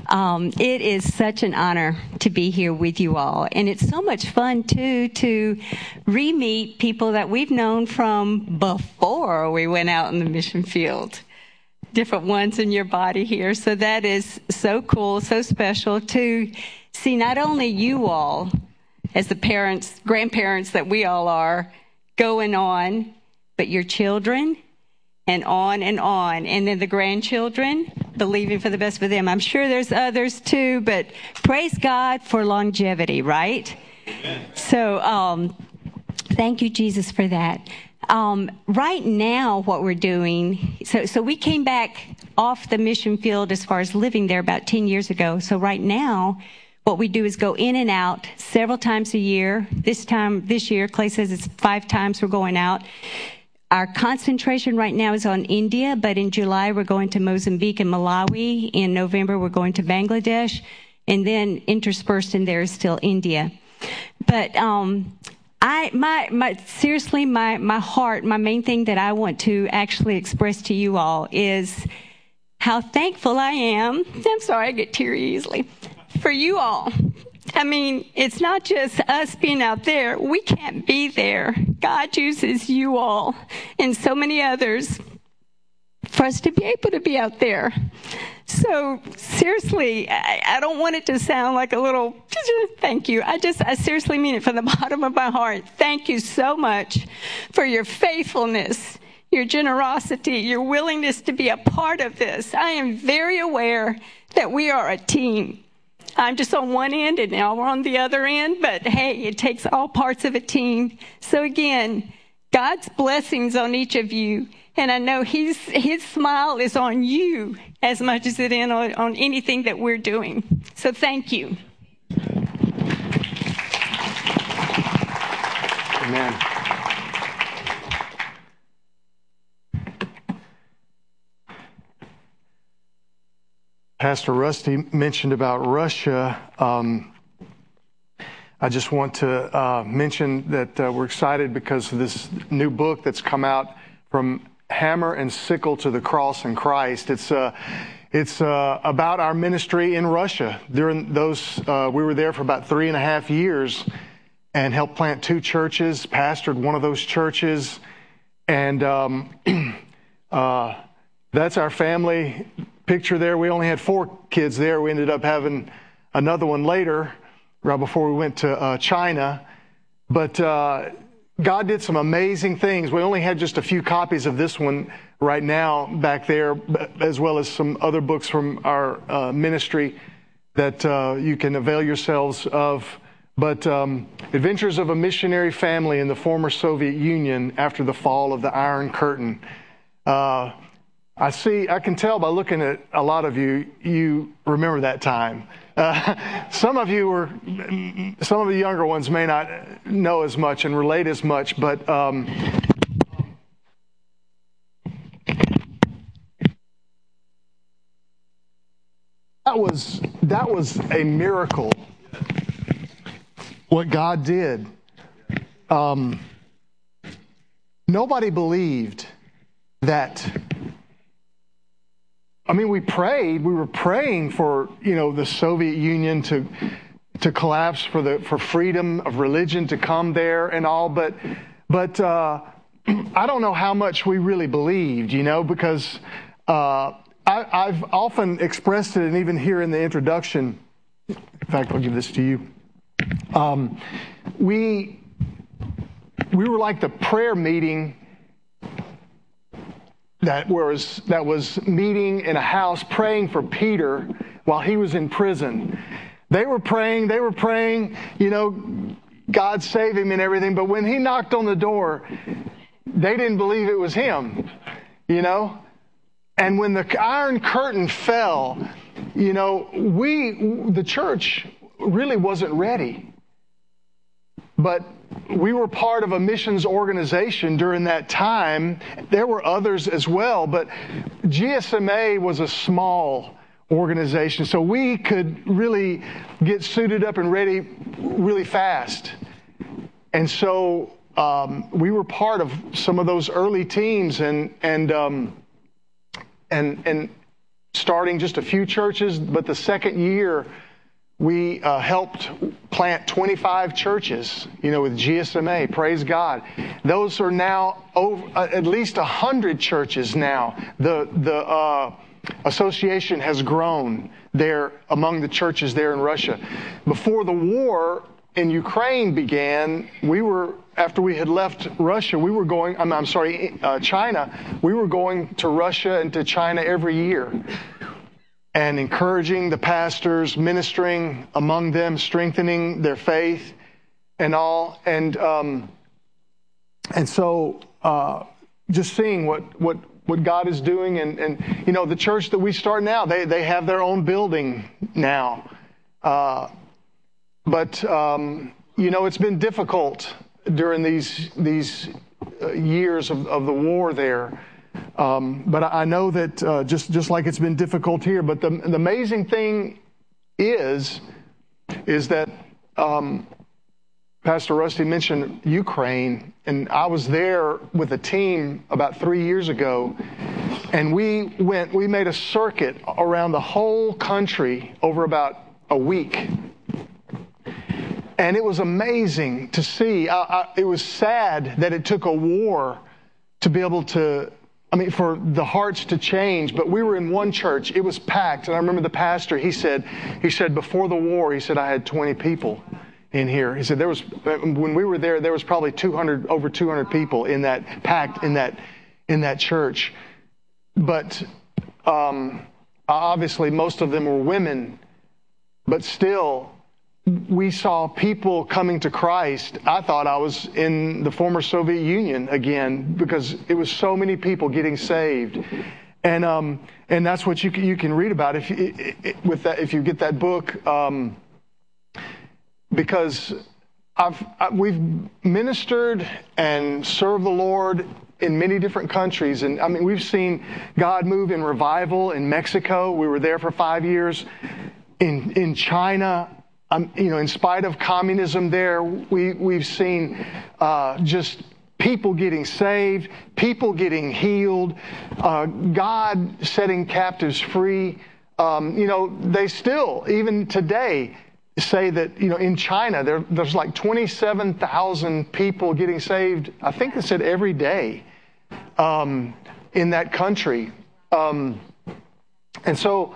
It is such an honor to be here with you all. And it's so much fun, too, to re-meet people that we've known from before we went out in the mission field. Different ones in your body here. So that is so cool, so special to see not only you all as the parents, grandparents that we all are, going on, but your children, and on, and then the grandchildren, believing for the best for them. I'm sure there's others too, but praise God for longevity, right? Amen. So thank you, Jesus, for that. Right now, what we're doing, so we came back off the mission field as far as living there about 10 years ago. So right now, what we do is go in and out several times a year. This year, Clay says it's 5 times we're going out. Our concentration right now is on India, but in July we're going to Mozambique and Malawi. In November we're going to Bangladesh, and then interspersed in there is still India. But seriously, my heart, my main thing that I want to actually express to you all is how thankful I am. I'm sorry, I get teary easily. For you all. I mean, it's not just us being out there. We can't be there. God uses you all and so many others for us to be able to be out there. So seriously, I don't want it to sound like a little thank you. I seriously mean it from the bottom of my heart. Thank you so much for your faithfulness, your generosity, your willingness to be a part of this. I am very aware that we are a team. I'm just on one end and now we're on the other end, but hey, it takes all parts of a team. So again, God's blessings on each of you, and I know His smile is on you as much as it is on anything that we're doing. So thank you. Amen. Pastor Rusty mentioned about Russia. I just want to mention that we're excited because of this new book that's come out, From Hammer and Sickle to the Cross in Christ. It's about our ministry in Russia. During those, we were there for about 3.5 years and helped plant 2 churches, pastored one of those churches, and that's our family picture there. We only had 4 kids there. We ended up having another one later, right before we went to China. But God did some amazing things. We only had just a few copies of this one right now back there, as well as some other books from our ministry that you can avail yourselves of. But Adventures of a Missionary Family in the Former Soviet Union After the Fall of the Iron Curtain. I can tell by looking at a lot of you, you remember that time. Some of the younger ones may not know as much and relate as much, but that was a miracle. What God did. Nobody believed that. I mean, we were praying for, the Soviet Union to collapse, for freedom of religion to come there and all, but I don't know how much we really believed, because I've often expressed it, and even here in the introduction, in fact, I'll give this to you. We were like the prayer meeting that was meeting in a house praying for Peter while he was in prison. They were praying, God save him and everything, but when he knocked on the door, they didn't believe it was him, And when the Iron Curtain fell, the church really wasn't ready. But we were part of a missions organization during that time. There were others as well, but GSMA was a small organization, so we could really get suited up and ready really fast. And so we were part of some of those early teams, and starting just a few churches, but the second year we helped plant 25 churches, with GSMA. Praise God. Those are now at least 100 churches now. The association has grown there among the churches there in Russia. Before the war in Ukraine began, after we had left Russia, China, we were going to Russia and to China every year and encouraging the pastors, ministering among them, strengthening their faith and all. And so just seeing what God is doing. And the church that we start now, they have their own building now. But it's been difficult during these years of the war there. But I know that just like it's been difficult here. But the amazing thing is that Pastor Rusty mentioned Ukraine, and I was there with a team about 3 years ago, and we made a circuit around the whole country over about a week. And it was amazing to see. It was sad that it took a war to be able to, for the hearts to change. But we were in one church. It was packed. And I remember the pastor, he said before the war, he said, I had 20 people in here. He said when we were there was probably over 200 people packed in that church. But obviously most of them were women. But still, we saw people coming to Christ. I thought I was in the former Soviet Union again because it was so many people getting saved, and that's what you can read about if you get that book, because we've ministered and served the Lord in many different countries, and we've seen God move in revival in Mexico. We were there for 5 years. In China. In spite of communism there, we've seen just people getting saved, people getting healed, God setting captives free. They still, even today, say that, in China, there's like 27,000 people getting saved, I think they said every day, in that country. And so,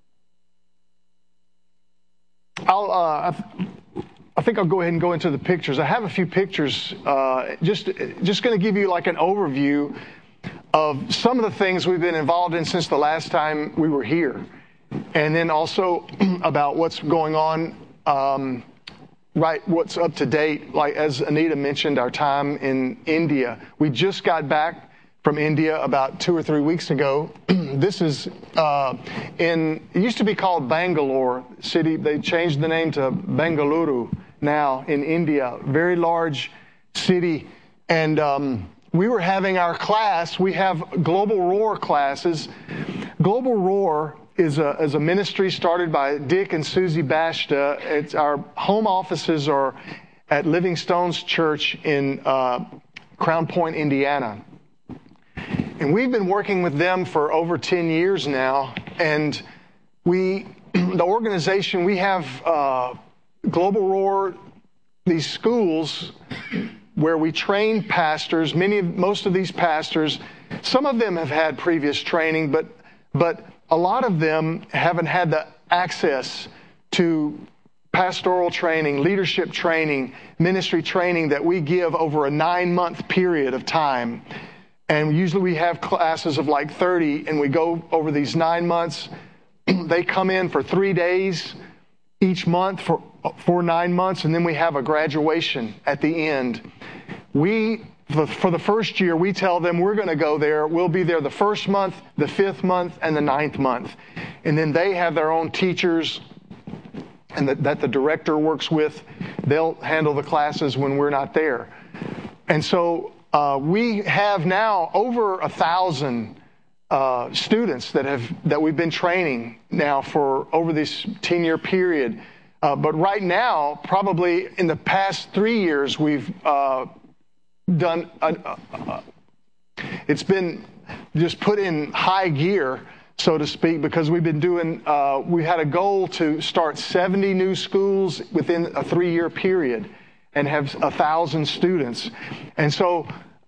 I think I'll go ahead and go into the pictures. I have a few pictures, just going to give you like an overview of some of the things we've been involved in since the last time we were here. And then also about what's going on, what's up to date. Like as Anita mentioned, our time in India. We just got back from India about 2 or 3 weeks ago. This is it used to be called Bangalore city. They changed the name to Bengaluru now in India. Very large city. And we were having our class. We have Global Roar classes. Global Roar is a ministry started by Dick and Susie Bashta. It's our home offices are at Living Stones Church in Crown Point, Indiana. And we've been working with them for over 10 years now. And the organization, we have Global Roar, these schools where we train pastors. Most of these pastors, some of them have had previous training, but a lot of them haven't had the access to pastoral training, leadership training, ministry training that we give over a 9-month period of time. And usually we have classes of like 30, and we go over these 9 months. They come in for 3 days each month for 9 months, and then we have a graduation at the end. For the first year, we tell them we're going to go there. We'll be there the first month, the 5th month, and the 9th month. And then they have their own teachers and that the director works with. They'll handle the classes when we're not there. And so we have now over 1,000 students that we've been training now for over this 10-year period. But right now, probably in the past 3 years, we've done. It's been just put in high gear so to speak, because we've been doing, we had a goal to start 70 new schools within a 3-year period and have 1,000 students. And so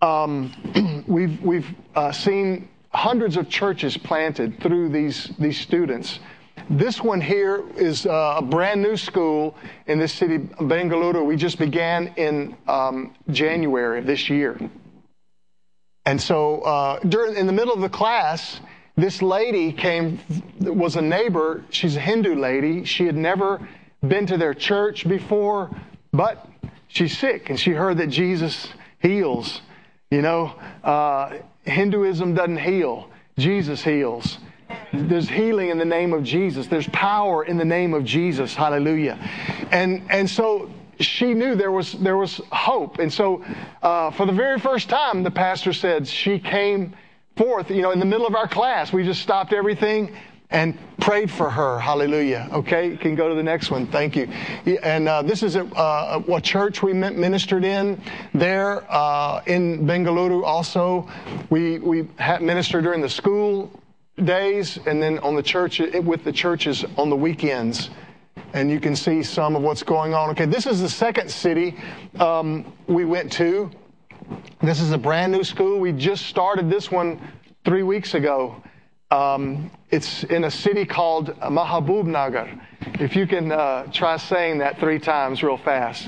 we've seen hundreds of churches planted through these students. This one here is a brand new school in this city, Bengaluru. We just began in January of this year. And so in the middle of the class, this lady was a neighbor. She's a Hindu lady. She had never been to their church before, but she's sick, and she heard that Jesus heals. You know, Hinduism doesn't heal. Jesus heals. There's healing in the name of Jesus. There's power in the name of Jesus. Hallelujah. And so she knew there was hope. And so for the very first time, the pastor said, she came forth, in the middle of our class. We just stopped everything and prayed for her. Hallelujah. Okay, you can go to the next one. Thank you. And this is a church we ministered in there in Bengaluru also. We ministered during the school days and then on the church with the churches on the weekends. And you can see some of what's going on. Okay, this is the second city we went to. This is a brand new school. We just started this one 3 weeks ago. It's in a city called Mahabubnagar. If you can try saying that 3 times real fast.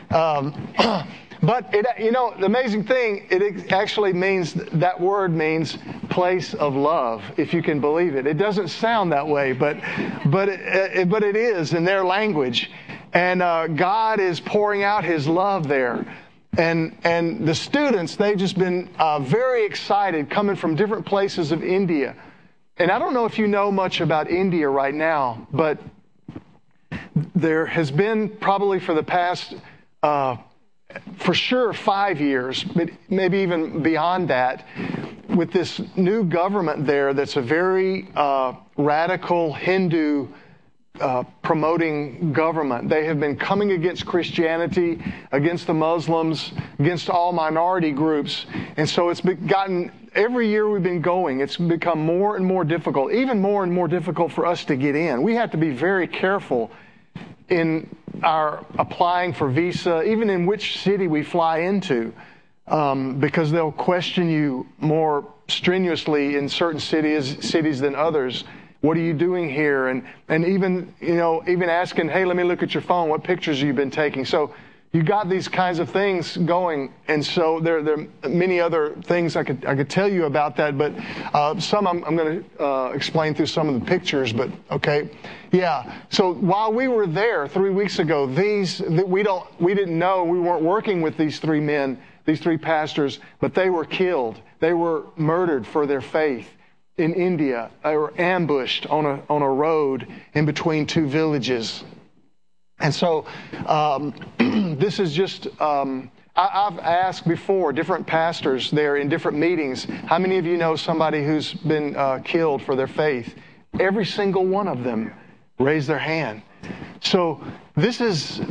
But the amazing thing, it actually means, that word means place of love, if you can believe it. It doesn't sound that way, but it is in their language. And God is pouring out His love there. And the students, they've just been very excited, coming from different places of India. And I don't know if you know much about India right now, but there has been probably for the past, for sure 5 years, but maybe even beyond that, with this new government there that's a very radical Hindu promoting government. They have been coming against Christianity, against the Muslims, against all minority groups. And so it's gotten, every year we've been going, it's become more and more difficult, even more and more difficult for us to get in. We have to be very careful in our applying for visa, even in which city we fly into, because they'll question you more strenuously in certain cities than others. What are you doing here? And even asking, hey, let me look at your phone. What pictures have you been taking? So you got these kinds of things going. And so there are many other things I could tell you about that, but some I'm going to explain through some of the pictures. But okay, yeah. So while we were there 3 weeks ago, we didn't know, we weren't working with these 3 men, these 3 pastors, but they were killed. They were murdered for their faith. In India, they were ambushed on a road in between 2 villages. And so this is just, I've asked before different pastors there in different meetings, how many of you know somebody who's been killed for their faith? Every single one of them raised their hand. So this is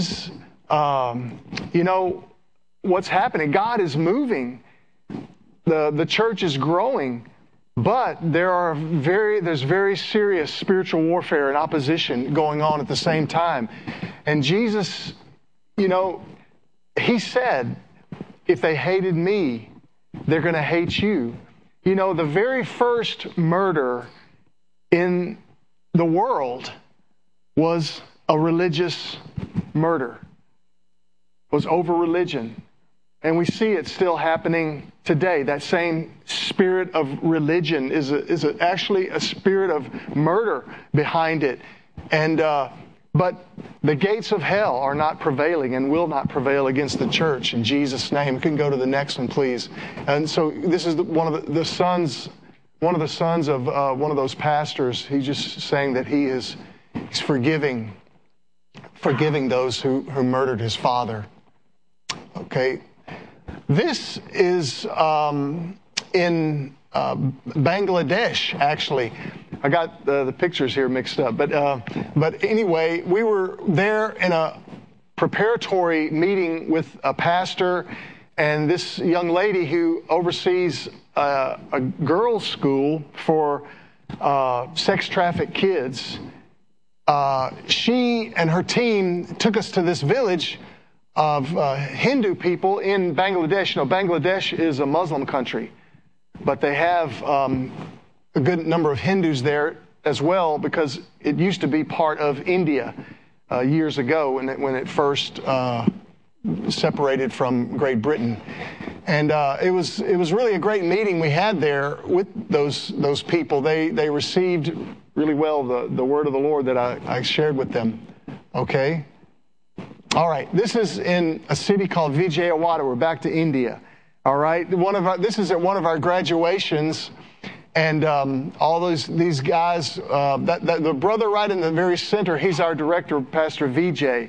what's happening. God is moving. The church is growing. But there's very serious spiritual warfare and opposition going on at the same time. And Jesus, He said, if they hated me, they're going to hate you. The very first murder in the world was a religious murder. It was over religion. And we see it still happening today. That same spirit of religion is actually a spirit of murder behind it. And but the gates of hell are not prevailing and will not prevail against the church in Jesus' name. You can go to the next one, please. And so this is one of the sons of one of those pastors. He's just saying that he's forgiving those who murdered his father. Okay. This is in Bangladesh, actually. I got the pictures here mixed up. But anyway, we were there in a preparatory meeting with a pastor and this young lady who oversees a girls' school for sex trafficked kids, she and her team took us to this village of Hindu people in Bangladesh. You know, Bangladesh is a Muslim country, but they have a good number of Hindus there as well, because it used to be part of India years ago when it first separated from Great Britain. And it was really a great meeting we had there with those people. They received really well the word of the Lord that I shared with them. Okay? All right. This is in a city called Vijayawada. We're back to India. All right. This is at one of our graduations, and all these guys. The brother right in the very center, he's our director, Pastor Vijay.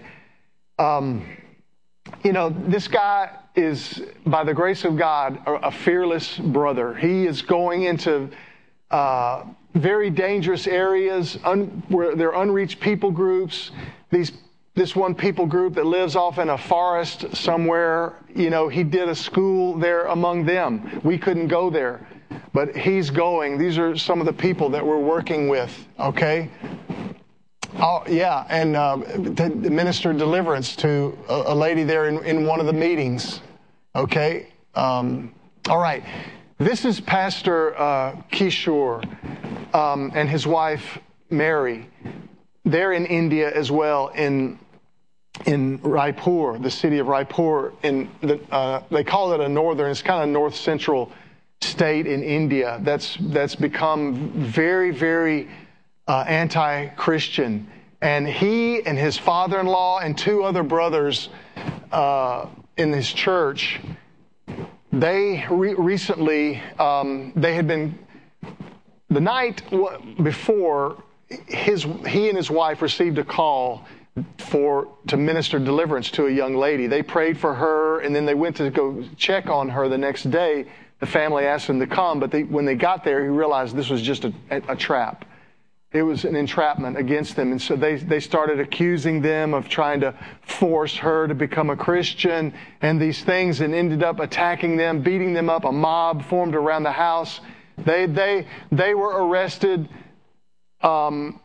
You know, this guy is, by the grace of God, a fearless brother. He is going into very dangerous areas where there are unreached people groups. This one people group that lives off in a forest somewhere, you know, he did a school there among them. We couldn't go there, but he's going. These are some of the people that we're working with, okay? Oh, yeah, and administer deliverance to a lady there in one of the meetings, okay? All right. This is Pastor Kishore and his wife, Mary. They're in India as well, in Raipur, the city of Raipur. They call it it's kind of north central state in India that's become very, very anti-Christian. And he and his father-in-law and two other brothers in his church, they recently, they had been, the night before, he and his wife received a call to minister deliverance to a young lady. They prayed for her, and then they went to go check on her the next day. The family asked them to come, but when they got there, he realized this was just a trap. It was an entrapment against them. And so they started accusing them of trying to force her to become a Christian and these things, and ended up attacking them, beating them up. A mob formed around the house. They were arrested, and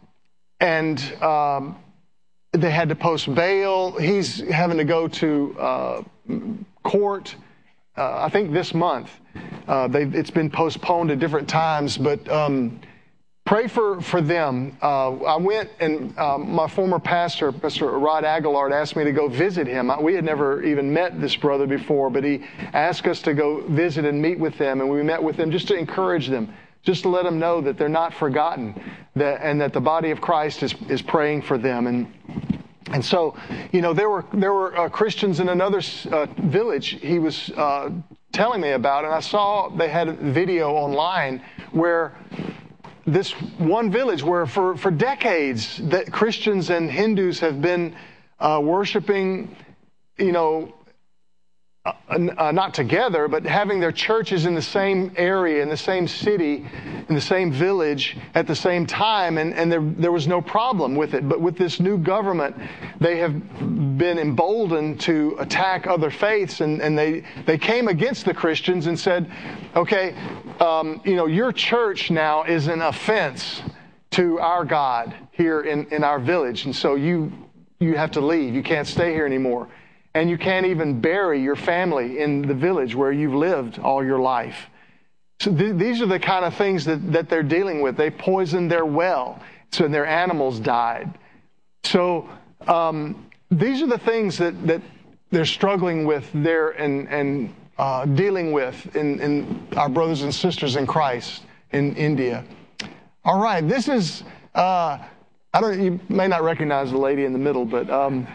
they had to post bail. He's having to go to court, I think this month. It's been postponed at different times, but pray for them. I went, and my former pastor, Pastor Rod Aguilar, asked me to go visit him. We had never even met this brother before, but he asked us to go visit and meet with them, and we met with them just to encourage them, just to let them know that they're not forgotten, and that the body of Christ is praying for them. And so, you know, there were Christians in another village he was telling me about, and I saw they had a video online where this one village where for decades that Christians and Hindus have been worshiping, you know, not together, but having their churches in the same area, in the same city, in the same village at the same time, and there was no problem with it. But with this new government, they have been emboldened to attack other faiths, and they came against the Christians and said, okay, you know, your church now is an offense to our God here in our village, and so you have to leave. You can't stay here anymore. And you can't even bury your family in the village where you've lived all your life. So these are the kind of things that they're dealing with. They poisoned their well, so their animals died. So these are the things that they're struggling with there and dealing with in our brothers and sisters in Christ in India. All right, this is... you may not recognize the lady in the middle, but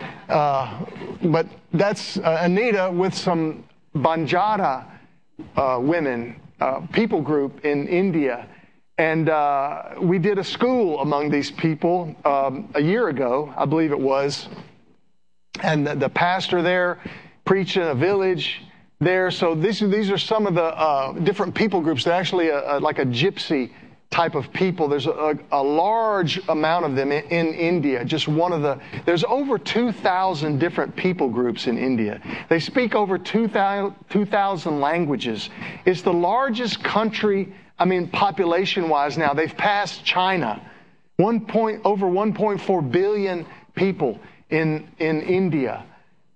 that's Anita with some Banjara women, people group in India. And we did a school among these people a year ago, I believe it was. And the pastor there preached in a village there. So these are some of the different people groups. They're actually like a gypsy type of people. There's a large amount of them in India. There's over 2,000 different people groups in India. They speak over 2,000 languages. It's the largest country population-wise now, they've passed China. Over 1.4 billion people in India.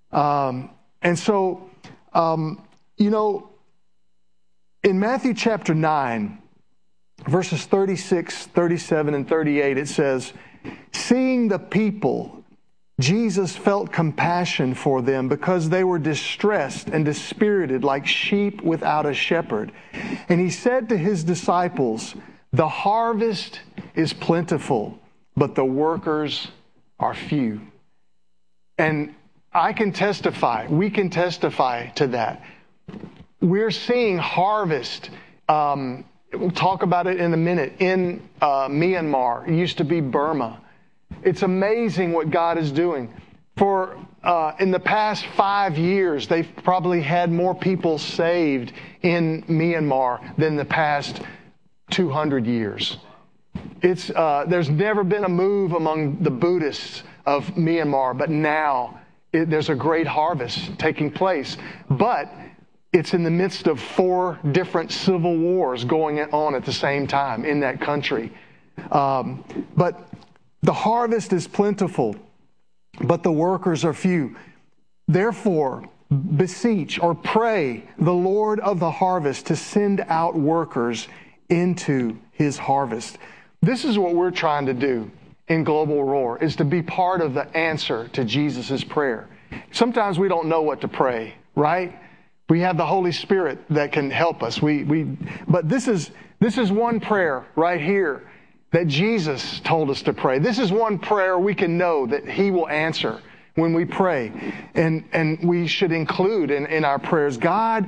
In Matthew chapter 9, verses 36, 37, and 38, it says, "Seeing the people, Jesus felt compassion for them because they were distressed and dispirited like sheep without a shepherd. And he said to his disciples, 'The harvest is plentiful, but the workers are few.'" And we can testify to that. We're seeing harvest. We'll talk about it in a minute. In Myanmar, it used to be Burma. It's amazing what God is doing. In the past 5 years, they've probably had more people saved in Myanmar than the past 200 years. There's never been a move among the Buddhists of Myanmar, but now there's a great harvest taking place. But it's in the midst of 4 different civil wars going on at the same time in that country. But the harvest is plentiful, but the workers are few. Therefore, beseech or pray the Lord of the harvest to send out workers into his harvest. This is what we're trying to do in Global Roar, is to be part of the answer to Jesus' prayer. Sometimes we don't know what to pray, right? We have the Holy Spirit that can help us. But this is one prayer right here that Jesus told us to pray. This is one prayer we can know that he will answer when we pray. And we should include in our prayers, God,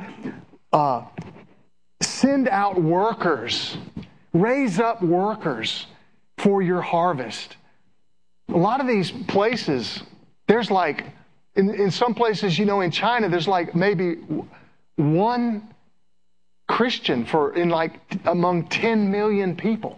send out workers, raise up workers for your harvest. A lot of these places, there's in some places, in China, there's maybe one Christian among 10 million people.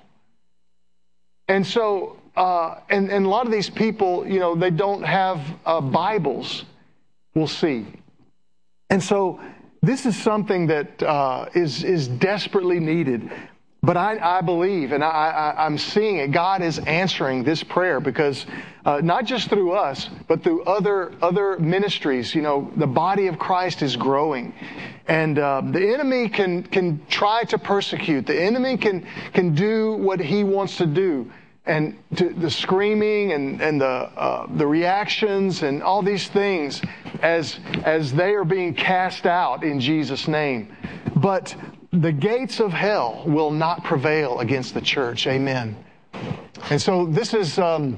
And so, and a lot of these people, they don't have Bibles, we'll see. And so this is something that is desperately needed. But I believe, and I'm seeing it, God is answering this prayer because not just through us, but through other ministries. The body of Christ is growing. And the enemy can try to persecute. The enemy can do what he wants to do. And the screaming and the reactions and all these things as they are being cast out in Jesus' name. But the gates of hell will not prevail against the church. Amen. And so this is a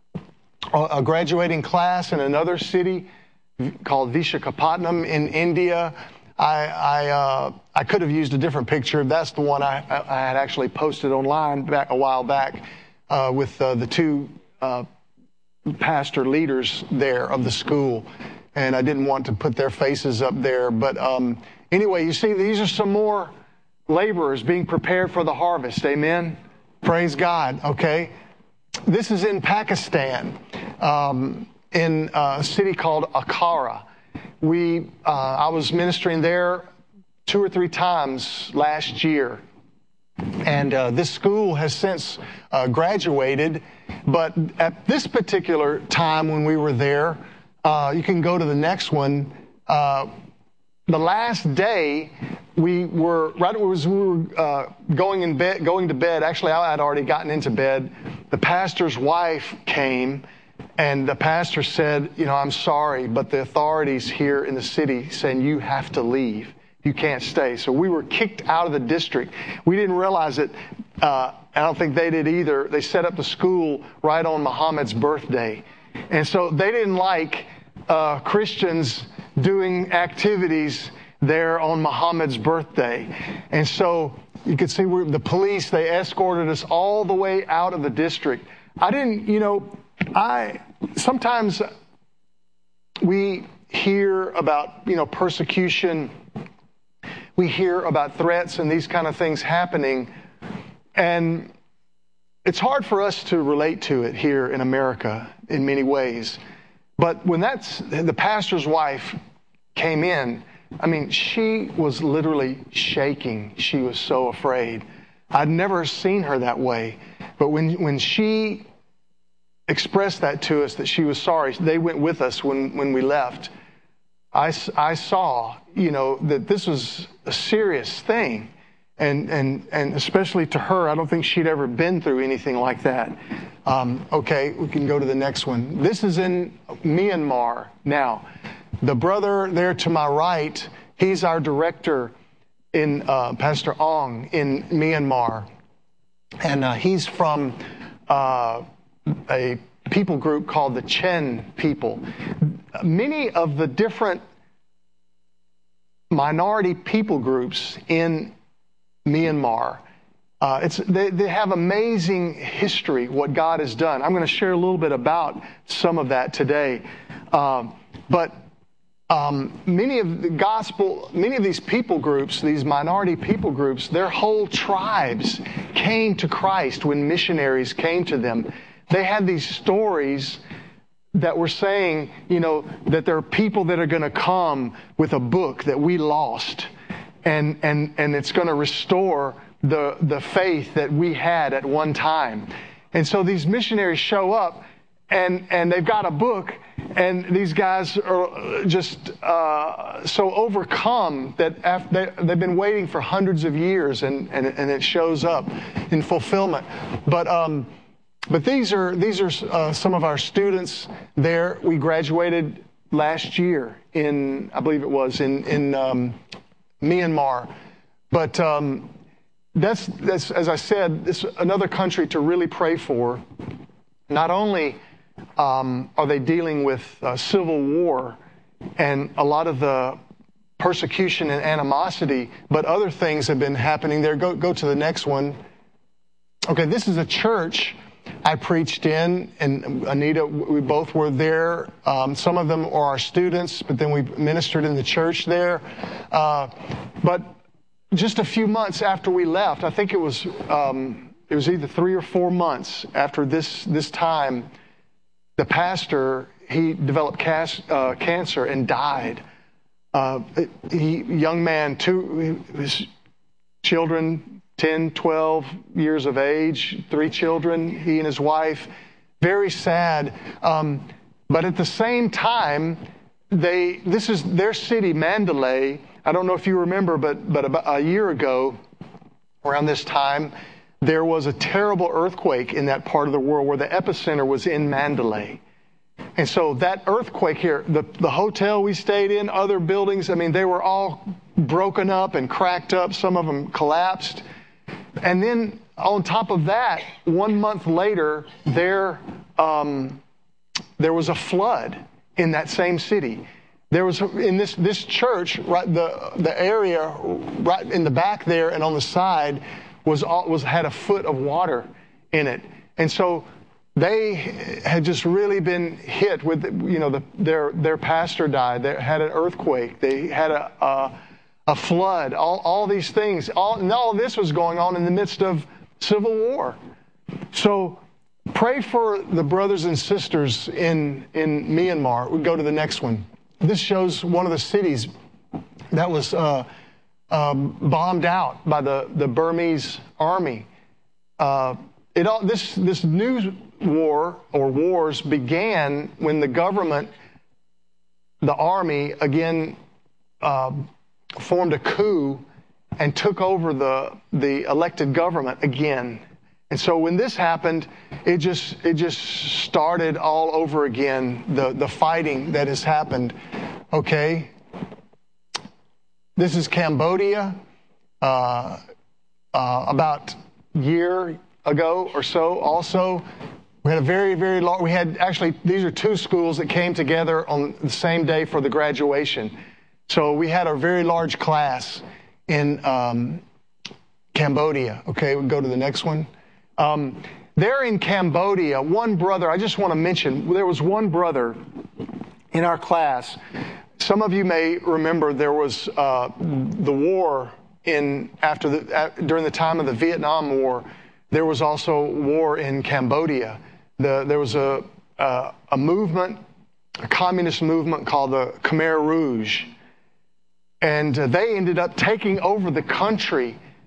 graduating class in another city called Vishakhapatnam in India. I could have used a different picture. That's the one I had actually posted online a while back with the 2 pastor leaders there of the school. And I didn't want to put their faces up there. But anyway, you see, these are some more laborers being prepared for the harvest. Amen. Praise God. Okay. This is in Pakistan, in a city called Ankara. I was ministering there 2 or 3 times last year. And this school has since graduated. But at this particular time when we were there, you can go to the next one. The last day, we were going to bed. Actually, I had already gotten into bed. The pastor's wife came, and the pastor said, "I'm sorry, but the authorities here in the city saying you have to leave. You can't stay." So we were kicked out of the district. We didn't realize it. I don't think they did either. They set up the school right on Muhammad's birthday, and so they didn't like Christians doing activities there on Muhammad's birthday. And so you could see the police, they escorted us all the way out of the district. Sometimes we hear about, persecution. We hear about threats and these kind of things happening. And it's hard for us to relate to it here in America in many ways. But when the pastor's wife came in, she was literally shaking. She was so afraid. I'd never seen her that way. But when she expressed that to us, that she was sorry, they went with us when we left. I saw, that this was a serious thing. And especially to her, I don't think she'd ever been through anything like that. Okay, we can go to the next one. This is in Myanmar now. The brother there to my right, he's our director in Pastor Ong in Myanmar. And he's from a people group called the Chen people. Many of the different minority people groups in Myanmar, they have amazing history, what God has done. I'm going to share a little bit about some of that today. But many of these people groups, these minority people groups, their whole tribes came to Christ when missionaries came to them. They had these stories that were saying, that there are people that are going to come with a book that we lost, and it's going to restore the faith that we had at one time. And so these missionaries show up, and they've got a book, and these guys are just so overcome that they've been waiting for hundreds of years, and it shows up in fulfillment. But these are some of our students there. We graduated last year I believe it was in Myanmar. But that's as I said, it's another country to really pray for. Not only are they dealing with civil war and a lot of the persecution and animosity, but other things have been happening there. Go to the next one. Okay, this is a church I preached in, and Anita, we both were there. Some of them are our students, but then we ministered in the church there. But just a few months after we left, I think it was either 3 or 4 months after this time, the pastor, he developed cancer and died. Young man, his children, 10, 12 years of age, 3 children, he and his wife. Very sad. But at the same time, this is their city, Mandalay. I don't know if you remember, but about a year ago, around this time, there was a terrible earthquake in that part of the world where the epicenter was in Mandalay. And so that earthquake here, the hotel we stayed in, other buildings, they were all broken up and cracked up. Some of them collapsed. And then on top of that, 1 month later, there was a flood in that same city. There was in this church, right, the area right in the back there and on the side had a foot of water in it, and so they had just really been hit with their pastor died. They had an earthquake. They had a flood. All these things. All this was going on in the midst of civil war. So pray for the brothers and sisters in Myanmar. We go to the next one. This shows one of the cities that was bombed out by the Burmese army. This new war or wars began when the government, the army, again formed a coup and took over the elected government again. And so when this happened, it just started all over again, the fighting that has happened. Okay. This is Cambodia. About a year ago or so also, we had a very, very long, these are 2 schools that came together on the same day for the graduation. So we had a very large class in Cambodia. Okay, we'll go to the next one. There in Cambodia, one brother, I just want to mention, there was one brother in our class. Some of you may remember there was the war during the time of the Vietnam War. There was also war in Cambodia. There was a movement, a communist movement called the Khmer Rouge. And they ended up taking over the country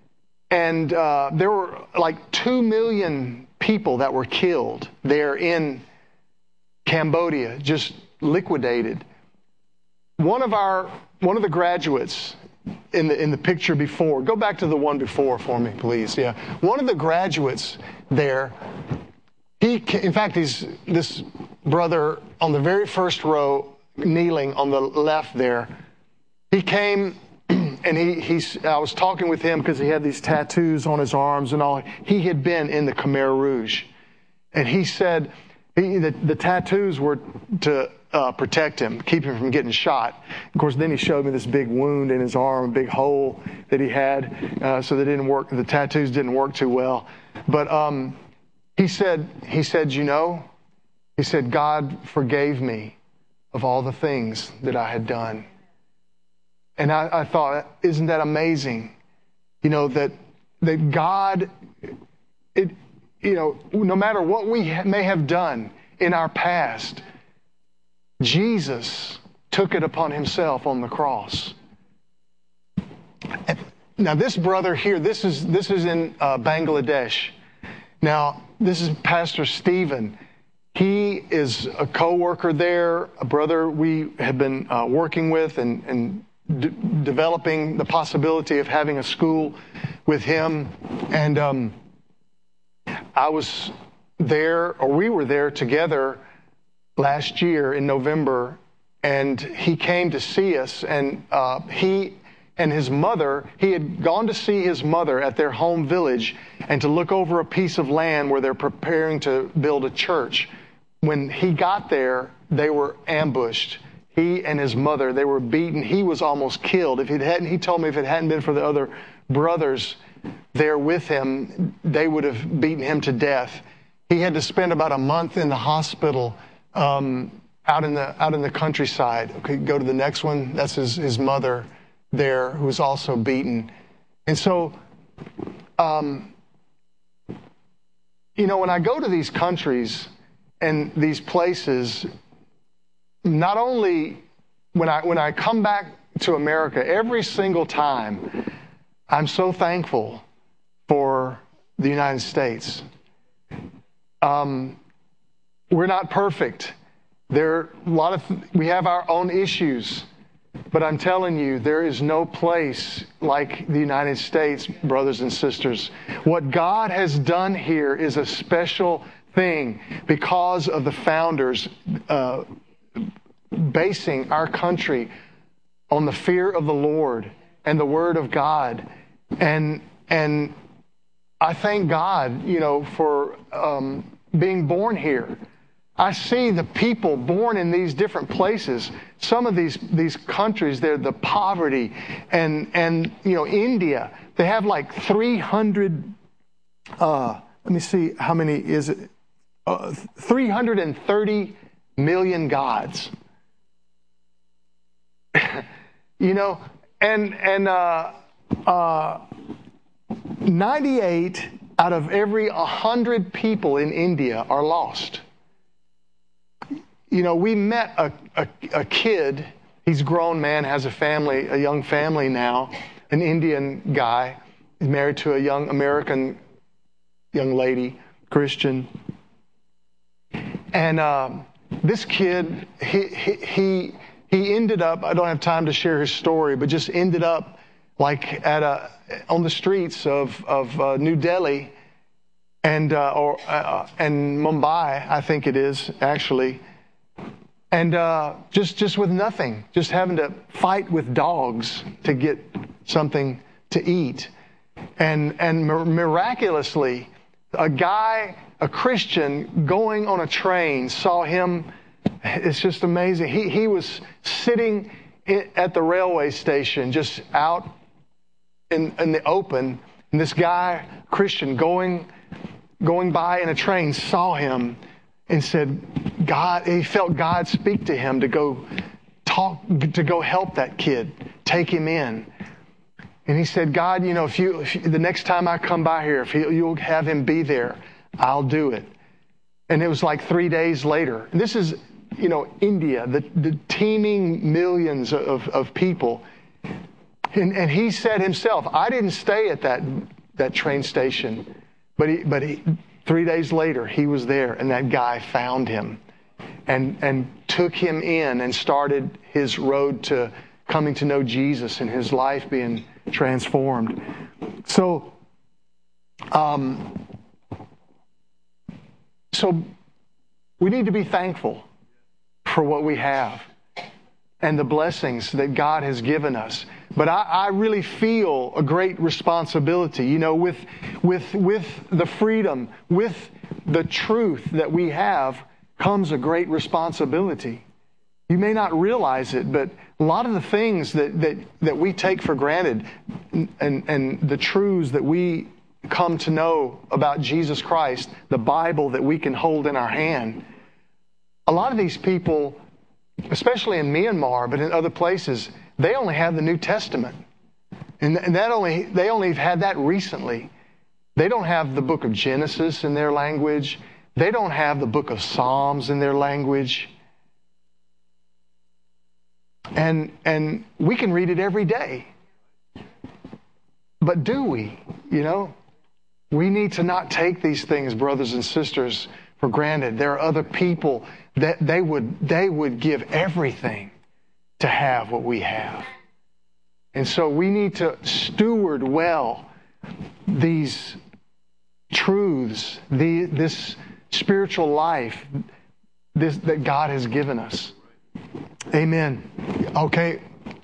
And there were like 2 million people that were killed there in Cambodia, just liquidated. One of the graduates in the picture before, go back to the one before for me, please. Yeah, one of the graduates there. In fact, he's this brother on the very first row, kneeling on the left there. He came, and I was talking with him because he had these tattoos on his arms and all. He had been in the Khmer Rouge, and he said the tattoos were to protect him, keep him from getting shot. Of course, then he showed me this big wound in his arm, a big hole that he had, so they didn't work. The tattoos didn't work too well, but he said, God forgave me of all the things that I had done. And I thought, isn't that amazing? That God, no matter what we may have done in our past, Jesus took it upon himself on the cross. Now, this brother here, this is in Bangladesh. Now, this is Pastor Stephen. He is a co-worker there, a brother we have been working with and developing the possibility of having a school with him. And I was there, or we were there together last year in November, and he came to see us, and he and his mother, he had gone to see his mother at their home village and to look over a piece of land where they're preparing to build a church. When he got there, they were ambushed. He and his mother, they were beaten. He was almost killed. He told me if it hadn't been for the other brothers there with him, they would have beaten him to death. He had to spend about a month in the hospital out in the countryside. Okay, go to the next one. That's his mother there, who was also beaten. And so, when I go to these countries and these places, not only when I come back to America, every single time, I'm so thankful for the United States. We're not perfect. We have our own issues. But I'm telling you, there is no place like the United States, brothers and sisters. What God has done here is a special thing because of the founders basing our country on the fear of the Lord and the Word of God. And I thank God, for being born here. I see the people born in these different places. Some of these countries, they're the poverty, and India, they have like 300. Let me see, how many is it? 330 million gods. And 98 out of every 100 people in India are lost. We met a kid. He's a grown man, has a young family now, an Indian guy. He's married to a young American young lady, Christian. And this kid, he ended up, I don't have time to share his story, but just ended up like on the streets of New Delhi and Mumbai, I think it is actually. And just with nothing, just having to fight with dogs to get something to eat. And miraculously, a Christian going on a train saw him. It's just amazing. He was sitting at the railway station, just out in the open. And this guy, Christian, going by in a train, saw him and said, he felt God speak to him to go help that kid, take him in. And he said, God, if the next time I come by here, if you'll have him be there, I'll do it. And it was like 3 days later. And this is, India, the teeming millions of people. And he said himself, I didn't stay at that that train station. But 3 days later, he was there, and that guy found him and took him in and started his road to coming to know Jesus and his life being transformed. So we need to be thankful for what we have and the blessings that God has given us. But I really feel a great responsibility, you know, with the freedom, with the truth that we have comes a great responsibility. You may not realize it, but a lot of the things that we take for granted and the truths that we come to know about Jesus Christ, the Bible that we can hold in our hand, a lot of these people, especially in Myanmar, but in other places, they only have the New Testament. And they only have had that recently. They don't have the book of Genesis in their language. They don't have the book of Psalms in their language. And we can read it every day. But do we? You know? We need to not take these things, brothers and sisters, for granted. There are other people that they would give everything to have what we have. And so we need to steward well these truths, this spiritual life that God has given us. Amen. Okay.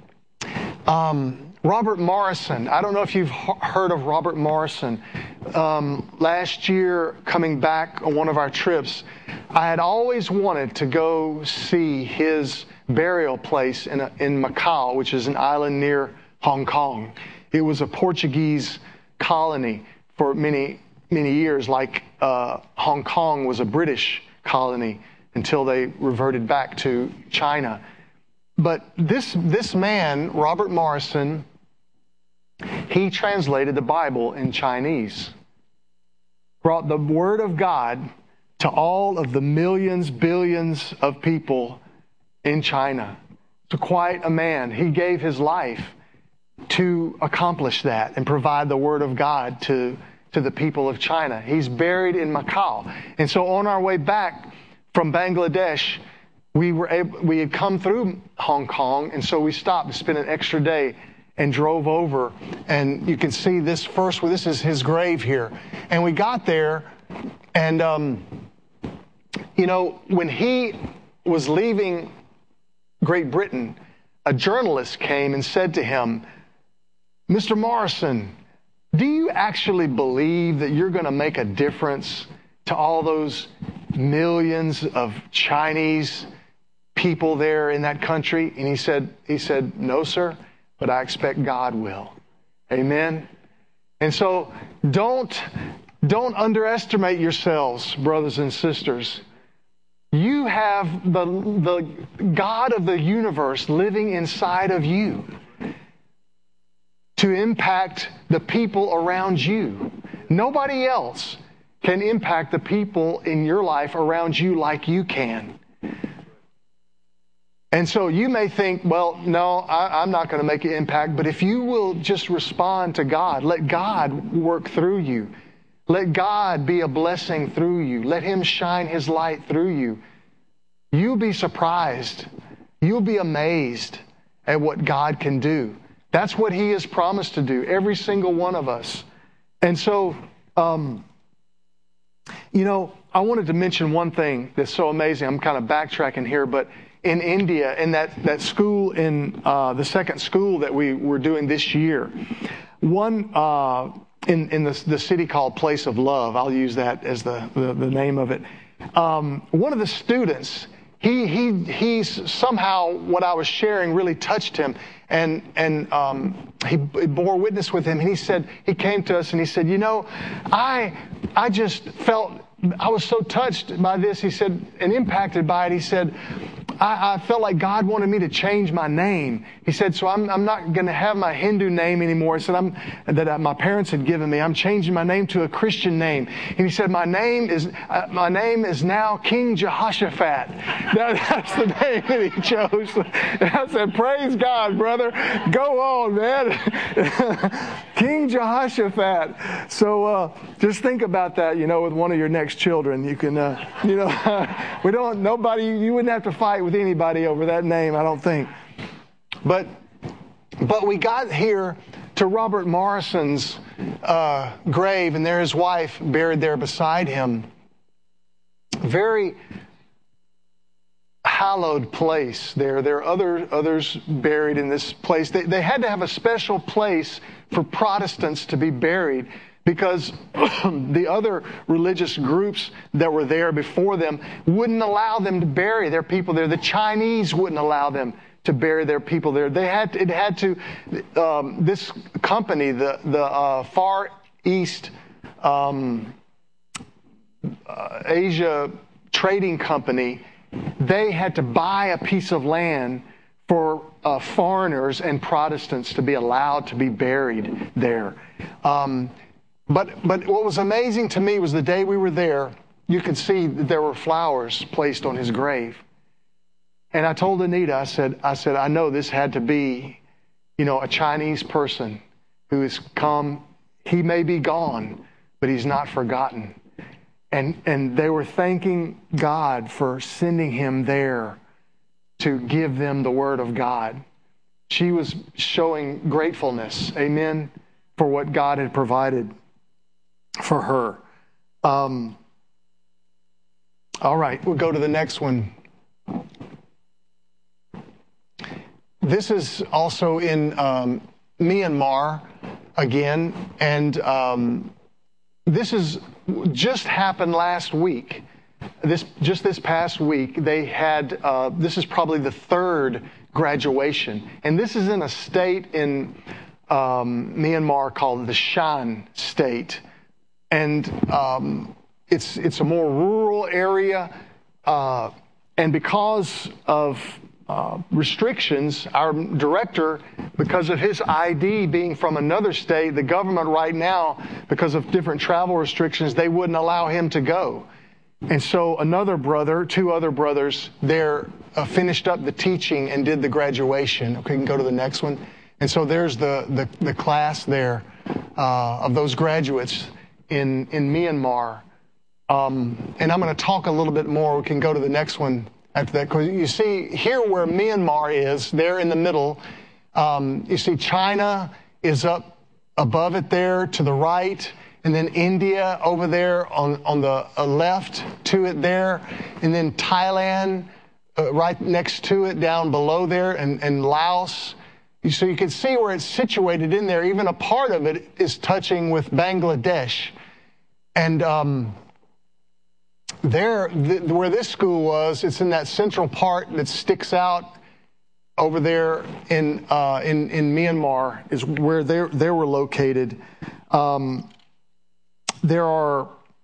Robert Morrison. I don't know if you've heard of Robert Morrison. Last year, coming back on one of our trips, I had always wanted to go see his burial place in Macau, which is an island near Hong Kong. It was a Portuguese colony for many, many years, like Hong Kong was a British colony until they reverted back to China. But this man, Robert Morrison, he translated the Bible in Chinese, brought the Word of God to all of the millions, billions of people in China. So quite a man. He gave his life to accomplish that and provide the Word of God to the people of China. He's buried in Macau. And so on our way back from Bangladesh, we had come through Hong Kong, and so we stopped to spend an extra day and drove over. And you can see this first, this is his grave here. And we got there, and, you know, when he was leaving Great Britain, a journalist came and said to him, "Mr. Morrison, do you actually believe that you're going to make a difference to all those millions of Chinese people there in that country?" And he said, "No, sir, but I expect God will." Amen. And so don't underestimate yourselves, brothers and sisters. You have the God of the universe living inside of you to impact the people around you. Nobody else can impact the people in your life around you like you can. And so you may think, well, no, I'm not going to make an impact. But if you will just respond to God, let God work through you. Let God be a blessing through you. Let Him shine His light through you. You'll be surprised. You'll be amazed at what God can do. That's what He has promised to do, every single one of us. And so, you know, I wanted to mention one thing that's so amazing. I'm kind of backtracking here, but in India, in that school, in the second school that we were doing this year, one in the city called Place of Love, I'll use that as the name of it. One of the students, he somehow, what I was sharing really touched him, and he bore witness with him. And he came to us and he said, "You know, I just felt, I was so touched by this," he said, "and impacted by it." He said, I felt like God wanted me to change my name. He said, "So I'm not going to have my Hindu name anymore." He said, that my parents had given me. I'm changing my name to a Christian name. And he said, my name is now King Jehoshaphat. That's the name that he chose. And I said, "Praise God, brother. Go on, man." King Jehoshaphat. So just think about that, with one of your next children. You can, you wouldn't have to fight with anybody over that name, I don't think. But we got here to Robert Morrison's grave, and there his wife buried there beside him. Very hallowed place there. There are others buried in this place. They had to have a special place for Protestants to be buried because the other religious groups that were there before them wouldn't allow them to bury their people there. The Chinese wouldn't allow them to bury their people there. This company, the Far East Asia Trading Company, they had to buy a piece of land for foreigners and Protestants to be allowed to be buried there. But what was amazing to me was the day we were there, you could see that there were flowers placed on his grave. And I told Anita, I said, I know this had to be, a Chinese person who has come. He may be gone, but he's not forgotten. And they were thanking God for sending him there to give them the word of God. She was showing gratefulness, amen, for what God had provided for her. All right, we'll go to the next one. This is also in Myanmar again, and this is just happened last week. This past week, they had, this is probably the third graduation. And this is in a state in Myanmar called the Shan State. And it's a more rural area. And because of restrictions, our director, because of his ID being from another state, the government right now, because of different travel restrictions, they wouldn't allow him to go. And so two other brothers there finished up the teaching and did the graduation. Okay, you can go to the next one. And so there's the class there of those graduates in Myanmar. And I'm going to talk a little bit more. We can go to the next one after that. Because you see here where Myanmar is, there in the middle, you see China is up above it there to the right, and then India over there on the left to it there, and then Thailand right next to it down below there, and Laos. So you can see where it's situated in there. Even a part of it is touching with Bangladesh. And where this school was, it's in that central part that sticks out over there in Myanmar is where they were located. There are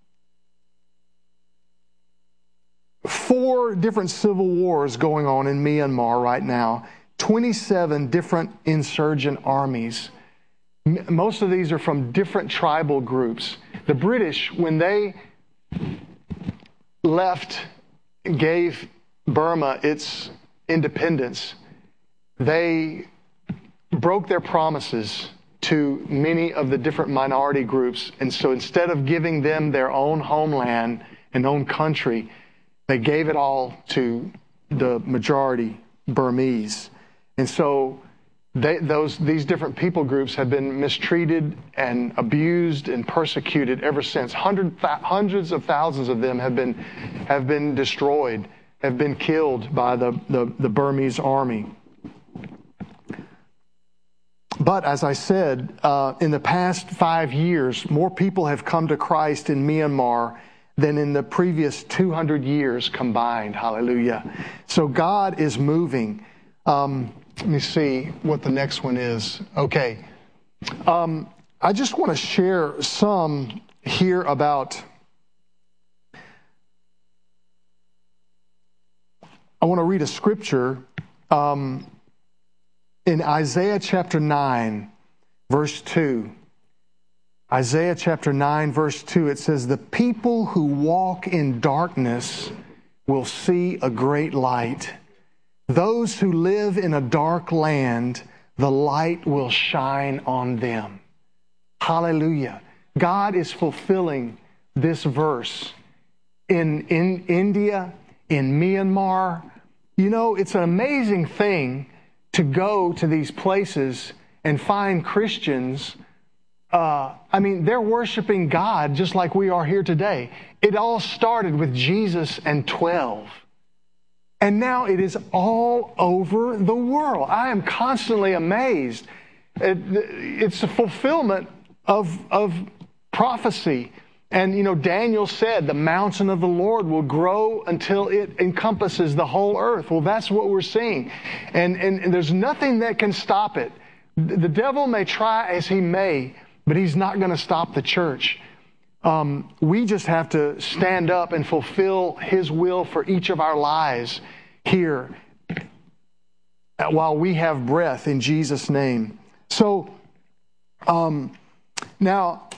4 different civil wars going on in Myanmar right now, 27 different insurgent armies. Most of these are from different tribal groups. The British, when they gave Burma its independence, they broke their promises to many of the different minority groups. And so instead of giving them their own homeland and own country, they gave it all to the majority Burmese. And so these different people groups have been mistreated and abused and persecuted ever since. Hundreds of thousands of them have been destroyed, have been killed by the Burmese army. But as I said, in the past 5 years, more people have come to Christ in Myanmar than in the previous 200 years combined. Hallelujah. So God is moving. Let me see what the next one is. Okay. I just want to share some here about... I want to read a scripture in Isaiah chapter 9, verse 2. Isaiah chapter 9, verse 2, it says, "The people who walk in darkness will see a great light. Those who live in a dark land, the light will shine on them." Hallelujah. God is fulfilling this verse in India, in Myanmar. You know, it's an amazing thing to go to these places and find Christians. They're worshiping God just like we are here today. It all started with Jesus and 12. And now it is all over the world. I am constantly amazed. It's a fulfillment of prophecy. And, you know, Daniel said the mountain of the Lord will grow until it encompasses the whole earth. Well, that's what we're seeing. And there's nothing that can stop it. The devil may try as he may, but he's not going to stop the church. We just have to stand up and fulfill His will for each of our lives here while we have breath in Jesus' name. So, now,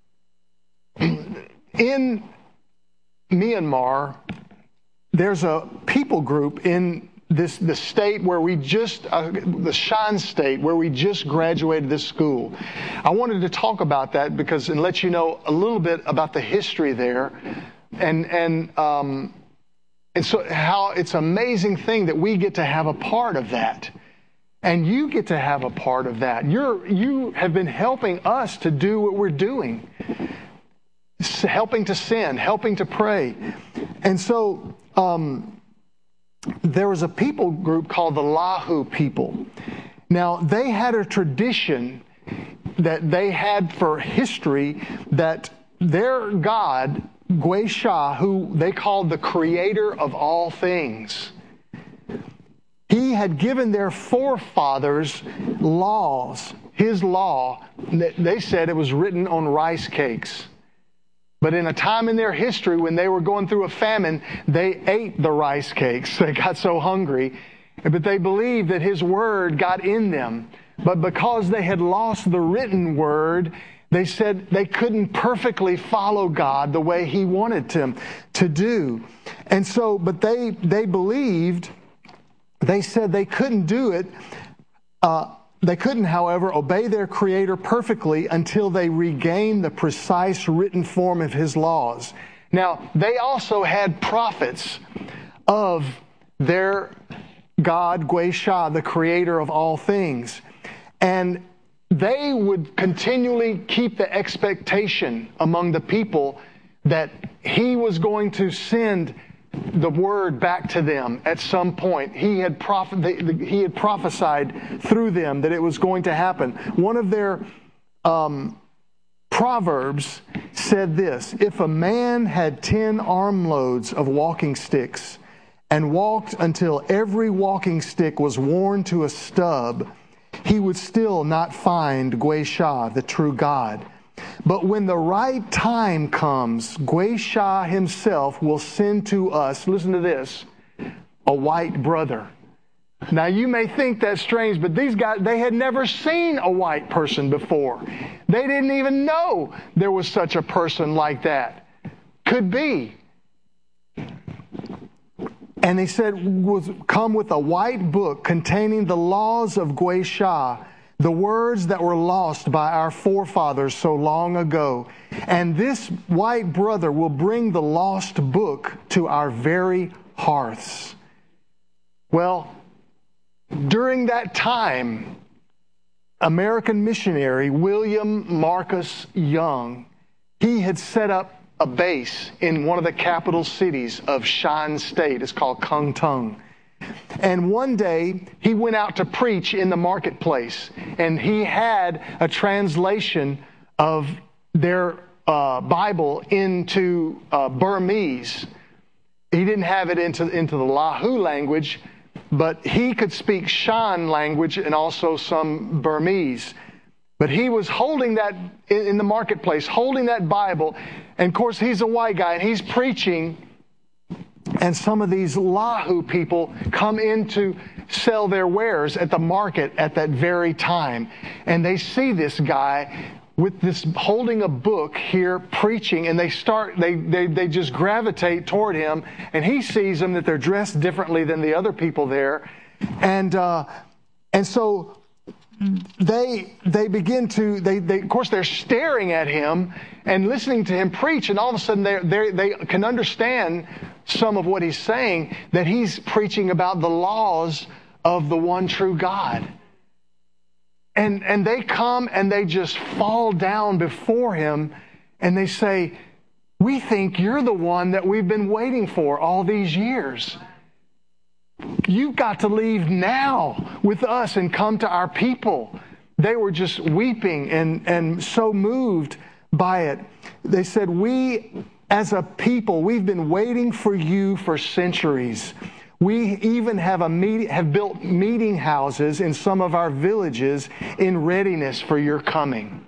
in Myanmar, there's a people group in the state where we just, the Shan state, where we just graduated this school. I wanted to talk about that and let you know a little bit about the history there, and so how it's an amazing thing that we get to have a part of that. And you get to have a part of that. You have been helping us to do what we're doing. Helping to sin, helping to pray. And so there was a people group called the Lahu people. Now, they had a tradition that they had for history that their God, Gwei Sha, who they called the creator of all things, he had given their forefathers laws, his law. They said it was written on rice cakes. But in a time in their history when they were going through a famine, they ate the rice cakes. They got so hungry. But they believed that His Word got in them. But because they had lost the written Word, they said they couldn't perfectly follow God the way He wanted them to do. And so, but they believed, they said they couldn't do it. They couldn't, however, obey their Creator perfectly until they regained the precise written form of His laws. Now, they also had prophets of their God, Gwei Sha, the creator of all things. And they would continually keep the expectation among the people that He was going to send the word back to them at some point. He had prophesied through them that it was going to happen. One of their proverbs said this: if a man had 10 armloads of walking sticks and walked until every walking stick was worn to a stub, he would still not find Gwei Sha, the true God. But when the right time comes, Gwei Sha Himself will send to us, listen to this, a white brother. Now you may think that's strange, but these guys, they had never seen a white person before. They didn't even know there was such a person like that. Could be. And He said, come with a white book containing the laws of Gwei Sha, the words that were lost by our forefathers so long ago. And this white brother will bring the lost book to our very hearths. Well, during that time, American missionary William Marcus Young, he had set up a base in one of the capital cities of Shan State. It's called Kung Tung. And one day, he went out to preach in the marketplace, and he had a translation of their Bible into Burmese. He didn't have it into the Lahu language, but he could speak Shan language and also some Burmese. But he was holding that in the marketplace, holding that Bible. And of course, he's a white guy, and he's preaching. And some of these Lahu people come in to sell their wares at the market at that very time. And they see this guy with this holding a book here preaching, and they just gravitate toward him. And he sees them that they're dressed differently than the other people there. And so they begin to, of course, they're staring at him and listening to him preach, and all of a sudden they can understand some of what he's saying, that he's preaching about the laws of the one true God. And they come and they just fall down before him and they say, we think you're the one that we've been waiting for all these years. You've got to leave now with us and come to our people. They were just weeping and so moved by it. They said, we as a people, we've been waiting for you for centuries. We even have built meeting houses in some of our villages in readiness for your coming.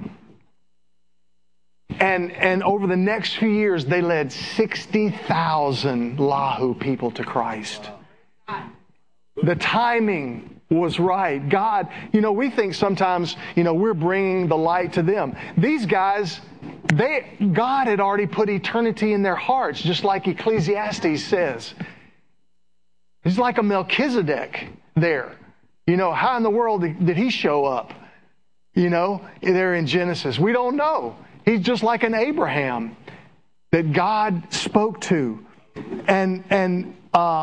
And over the next few years, they led 60,000 Lahu people to Christ. The timing was right. God, we think sometimes, we're bringing the light to them. These guys, God had already put eternity in their hearts, just like Ecclesiastes says. He's like a Melchizedek there. How in the world did he show up? There in Genesis. We don't know. He's just like an Abraham that God spoke to. And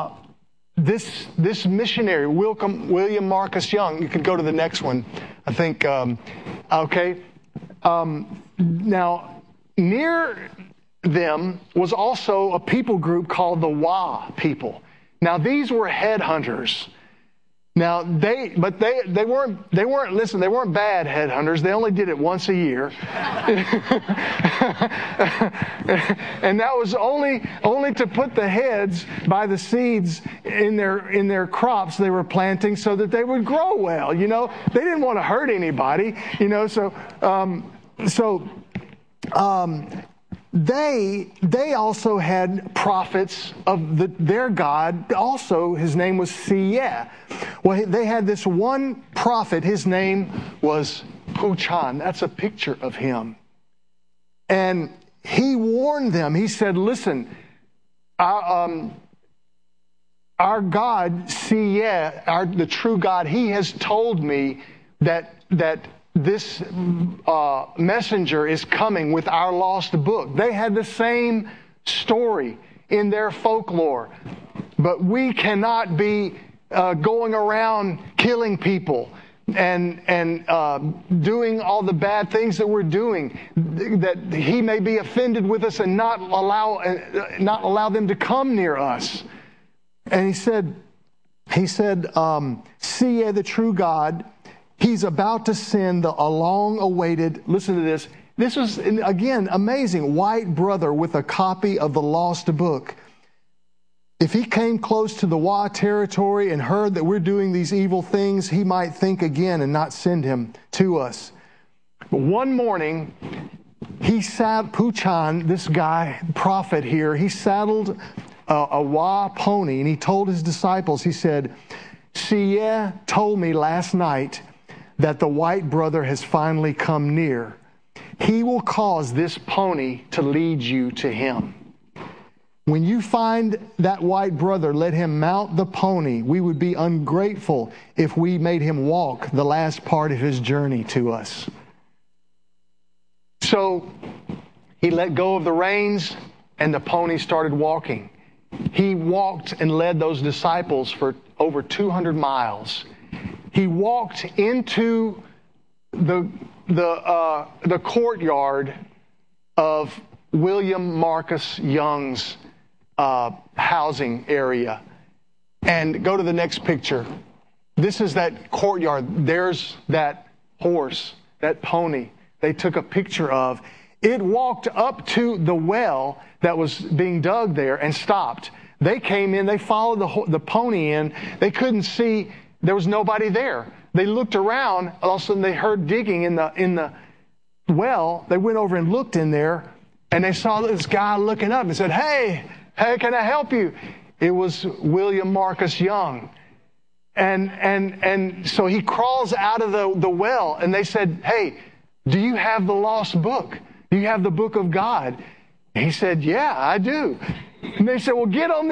this missionary, William Marcus Young, you could go to the next one, I think. Okay. Now, near them was also a people group called the Wa people. Now, these were headhunters. Now, they weren't bad headhunters. They only did it once a year. And that was only to put the heads by the seeds in their crops they were planting so that they would grow well. They didn't want to hurt anybody, They also had prophets of their God. Also, his name was Siyeh. Well, they had this one prophet. His name was Puchan. That's a picture of him. And he warned them. He said, listen, our God, Siyeh, the true God, he has told me that this messenger is coming with our lost book. They had the same story in their folklore. But we cannot be going around killing people and doing all the bad things that we're doing, that he may be offended with us and not allow them to come near us. And he said, Siyeh, the true God, he's about to send a long-awaited, listen to this. This was, again, amazing. White brother with a copy of the lost book. If he came close to the Wa territory and heard that we're doing these evil things, he might think again and not send him to us. But one morning, Puchan, this guy, prophet here, he saddled a Wa pony and he told his disciples, he said, Siyeh told me last night that the white brother has finally come near. He will cause this pony to lead you to him. When you find that white brother, let him mount the pony. We would be ungrateful if we made him walk the last part of his journey to us. So he let go of the reins and the pony started walking. He walked and led those disciples for over 200 miles. He walked into the courtyard of William Marcus Young's housing area. And go to the next picture. This is that courtyard. There's that horse, that pony they took a picture of. It walked up to the well that was being dug there and stopped. They came in, they followed the pony in. They couldn't see. There was nobody there. They looked around. All of a sudden, they heard digging in the well. They went over and looked in there, and they saw this guy looking up and said, "Hey, can I help you?" It was William Marcus Young, and so he crawls out of the well, and they said, "Hey, do you have the lost book? Do you have the book of God?" And he said, "Yeah, I do." And they said, "Well, get on this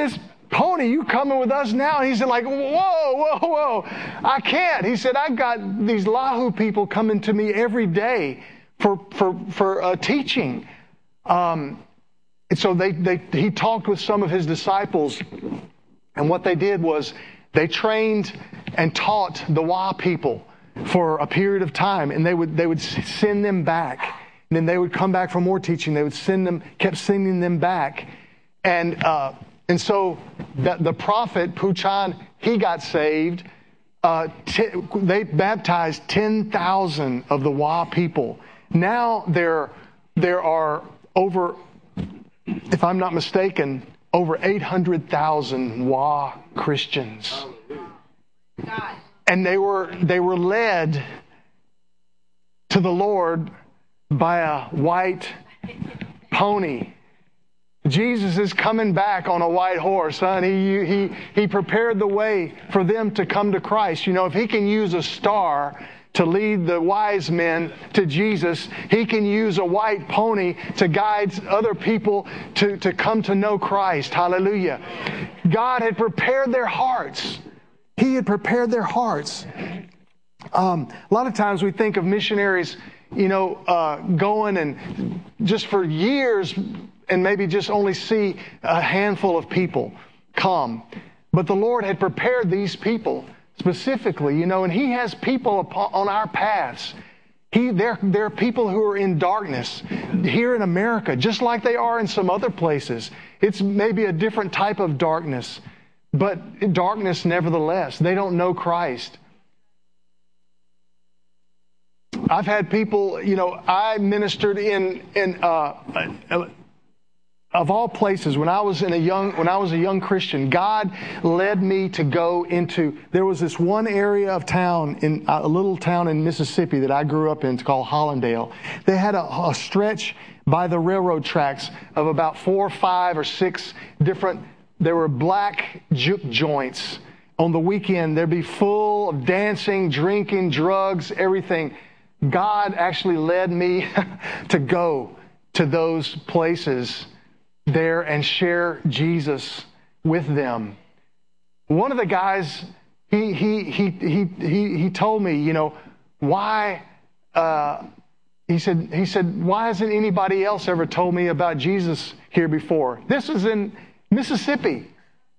Pony, you coming with us now? And he said, like, whoa. I can't. He said, I've got these Lahu people coming to me every day for teaching. And so he talked with some of his disciples, and what they did was they trained and taught the Wa people for a period of time, and they would send them back. And then they would come back for more teaching. They would kept sending them back. And so the prophet, Puchan, he got saved. They baptized 10,000 of the Wa people. Now there are over, if I'm not mistaken, over 800,000 Wa Christians. And they were led to the Lord by a white pony. Jesus is coming back on a white horse, son. He prepared the way for them to come to Christ. You know, if he can use a star to lead the wise men to Jesus, he can use a white pony to guide other people to come to know Christ. Hallelujah. God had prepared their hearts. He had prepared their hearts. A lot of times we think of missionaries, going and just for years and maybe just only see a handful of people come. But the Lord had prepared these people specifically, and He has people on our paths. There are people who are in darkness here in America, just like they are in some other places. It's maybe a different type of darkness, but darkness nevertheless. They don't know Christ. I've had people, I ministered in of all places, when I was a young Christian, God led me to go into, there was this one area of town, in a little town in Mississippi that I grew up in, it's called Hollandale. They had a stretch by the railroad tracks of about 4, 5, or 6 different, there were black juke joints. On the weekend, they'd be full of dancing, drinking, drugs, everything. God actually led me to go to those places there and share Jesus with them. One of the guys, he told me, why? He said, why hasn't anybody else ever told me about Jesus here before? This is in Mississippi.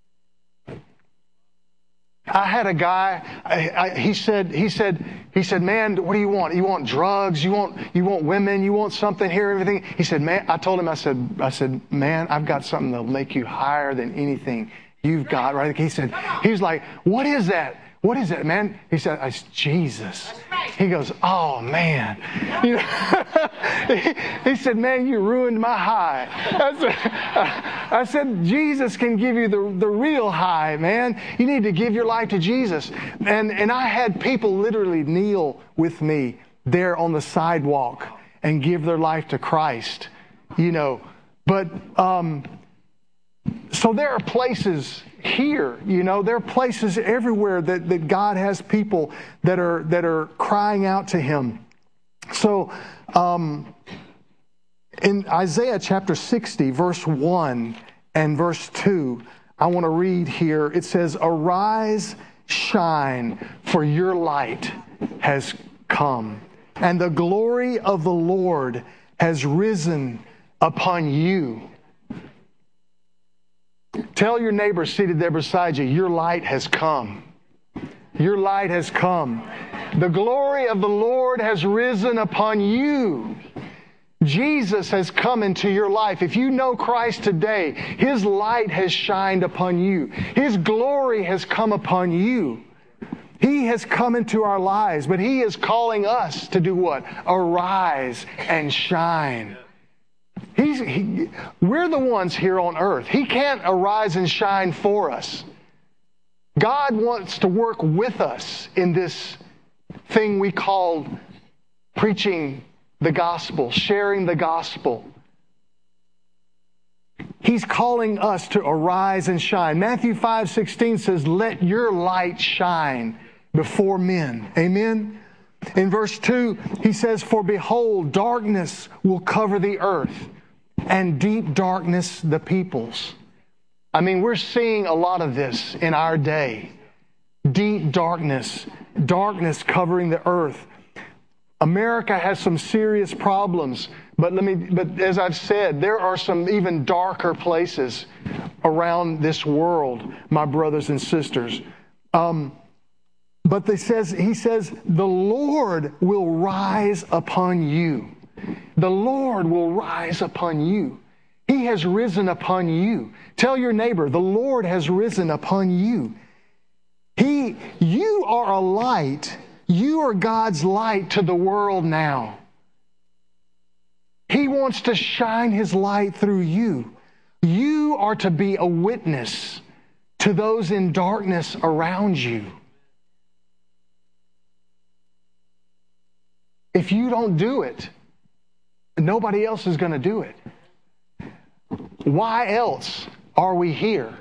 I had a guy. He said, man, what do you want? You want drugs? You want women? You want something here? Everything? He said, man. I told him. I said, man, I've got something that'll make you higher than anything you've got. Right? He was like, what is that? What is it, man? He said, it's Jesus. He goes, oh, man. He said, man, you ruined my high. I said, Jesus can give you the real high, man. You need to give your life to Jesus. And I had people literally kneel with me there on the sidewalk and give their life to Christ, But, so there are places here, there are places everywhere that God has people that are crying out to Him. So, in Isaiah chapter 60, verse 1 and verse 2, I want to read here. It says, "Arise, shine, for your light has come, and the glory of the Lord has risen upon you." Tell your neighbor seated there beside you, your light has come. Your light has come. The glory of the Lord has risen upon you. Jesus has come into your life. If you know Christ today, His light has shined upon you. His glory has come upon you. He has come into our lives, but He is calling us to do what? Arise and shine. We're the ones here on earth. He can't arise and shine for us. God wants to work with us in this thing we call preaching the gospel, sharing the gospel. He's calling us to arise and shine. Matthew 5:16 says, "Let your light shine before men." Amen? In verse 2, he says, "For behold, darkness will cover the earth, and deep darkness the peoples." I mean, we're seeing a lot of this in our day. Deep darkness covering the earth. America has some serious problems, but as I've said, there are some even darker places around this world, my brothers and sisters. But he says, the Lord will rise upon you. The Lord will rise upon you. He has risen upon you. Tell your neighbor, the Lord has risen upon you. You are a light. You are God's light to the world now. He wants to shine His light through you. You are to be a witness to those in darkness around you. If you don't do it, nobody else is going to do it. Why else are we here?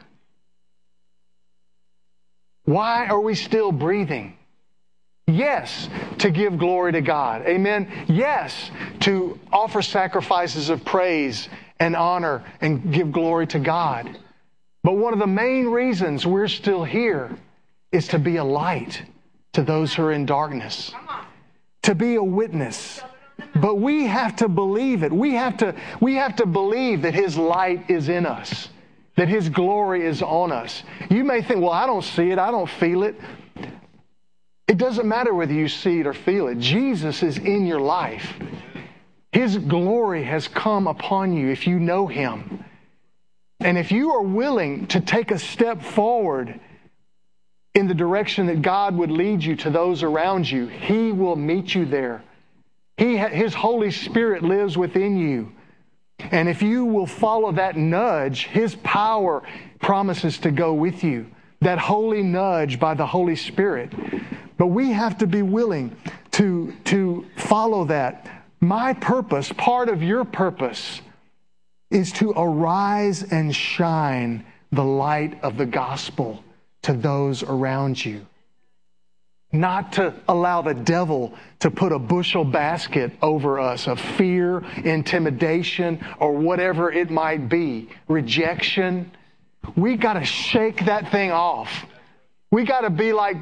Why are we still breathing? Yes, to give glory to God. Amen. Yes, to offer sacrifices of praise and honor and give glory to God. But one of the main reasons we're still here is to be a light to those who are in darkness. To be a witness. But we have to believe it. We have to believe that His light is in us, that His glory is on us. You may think, well, I don't see it, I don't feel it. It doesn't matter whether you see it or feel it. Jesus is in your life. His glory has come upon you if you know Him. And if you are willing to take a step forward in the direction that God would lead you to those around you, He will meet you there. His Holy Spirit lives within you. And if you will follow that nudge, His power promises to go with you. That holy nudge by the Holy Spirit. But we have to be willing to follow that. My purpose, part of your purpose, is to arise and shine the light of the gospel to those around you. Not to allow the devil to put a bushel basket over us of fear, intimidation, or whatever it might be, rejection. We got to shake that thing off. We got to be like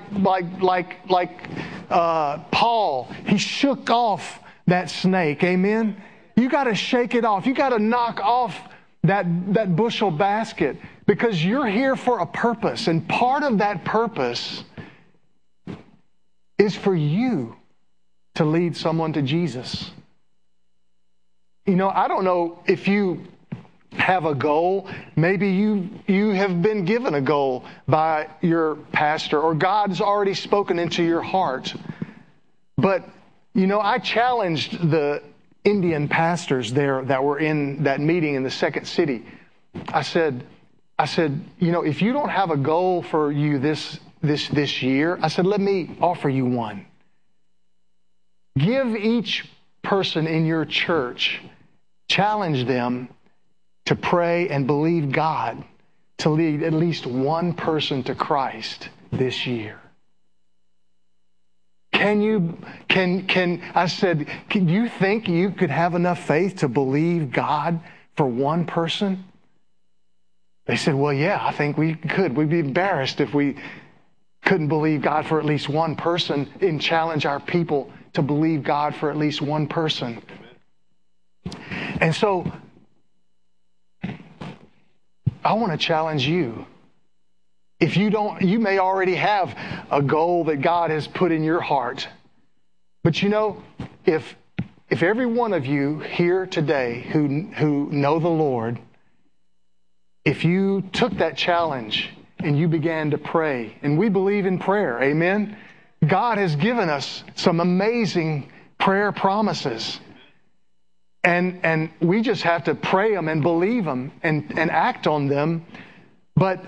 Paul. He shook off that snake. Amen. You got to shake it off. You got to knock off that bushel basket because you're here for a purpose, and part of that purpose is for you to lead someone to Jesus. You know, I don't know if you have a goal. Maybe you have been given a goal by your pastor, or God's already spoken into your heart. But, you know, I challenged the Indian pastors there that were in that meeting in the second city. I said, you know, if you don't have a goal for you this year, I said, let me offer you one. Give each person in your church, challenge them to pray and believe God to lead at least one person to Christ this year. Can you think you could have enough faith to believe God for one person? They said, well, yeah, I think we could. We'd be embarrassed if we couldn't believe God for at least one person and challenge our people to believe God for at least one person. And so I want to challenge you. If you don't, you may already have a goal that God has put in your heart. But you know, if every one of you here today who know the Lord, if you took that challenge and you began to pray, and we believe in prayer, amen? God has given us some amazing prayer promises. And we just have to pray them and believe them and act on them. But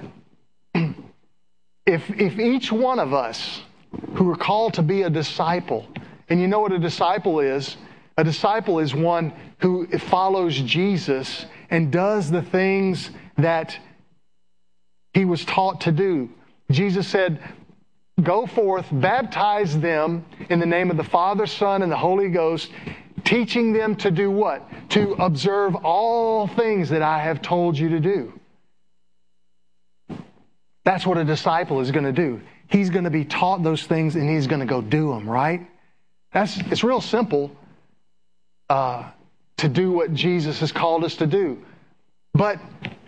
if each one of us who are called to be a disciple, and you know what a disciple is? A disciple is one who follows Jesus and does the things that He was taught to do. Jesus said, go forth, baptize them in the name of the Father, Son, and the Holy Ghost, teaching them to do what? To observe all things that I have told you to do. That's what a disciple is going to do. He's going to be taught those things and he's going to go do them, right? It's real simple to do what Jesus has called us to do. But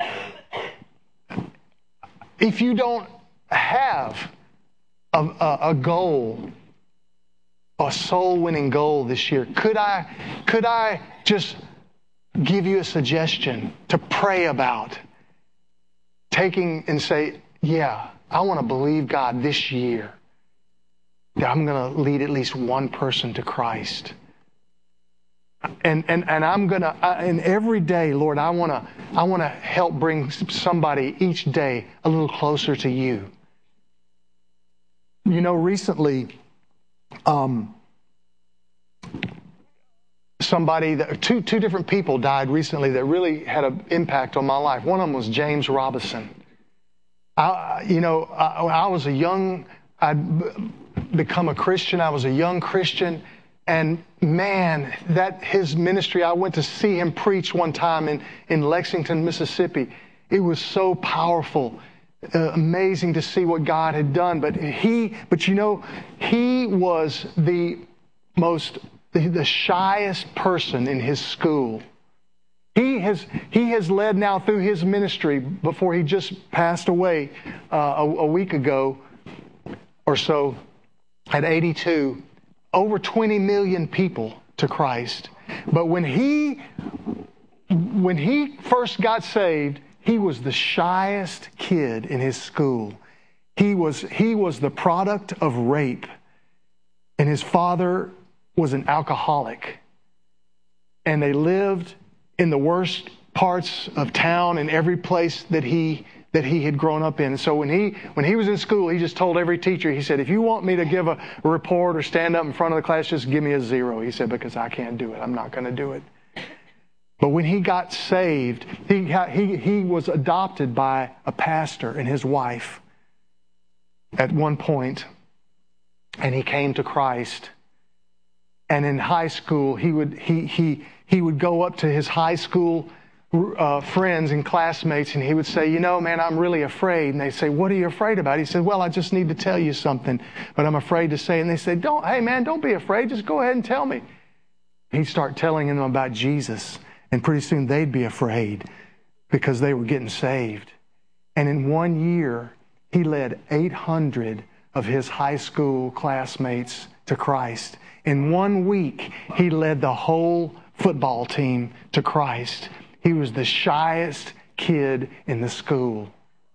if you don't have a goal, a soul-winning goal this year, could I just give you a suggestion to pray about? Taking and say, yeah, I want to believe God this year that I'm going to lead at least one person to Christ. And I'm going to, and every day, Lord, I want to help bring somebody each day a little closer to you. You know, recently, two different people died recently that really had an impact on my life. One of them was James Robison. I'd become a Christian. I was a young Christian. And man, his ministry, I went to see him preach one time in Lexington, Mississippi. It was so powerful, amazing to see what God had done. But he was the shyest person in his school. He has led now through his ministry, before he just passed away a week ago or so, at 82, over 20 million people to Christ. But when he first got saved, he was the shyest kid in his school. He was the product of rape, and his father was an alcoholic. And they lived in the worst parts of town, in every place that he had grown up in. So when he was in school, he just told every teacher, he said, if you want me to give a report or stand up in front of the class, just give me a 0. He said, because I can't do it. I'm not going to do it. But when he got saved, he was adopted by a pastor and his wife at one point, and he came to Christ. And in high school, he would go up to his high school friends and classmates, and he would say, man, I'm really afraid. And they say, what are you afraid about? He said, well, I just need to tell you something, but I'm afraid to say it. And they said, hey man, don't be afraid. Just go ahead and tell me. He'd start telling them about Jesus, and pretty soon they'd be afraid because they were getting saved. And in 1 year, he led 800 of his high school classmates to Christ. In 1 week, he led the whole football team to Christ. He was the shyest kid in the school.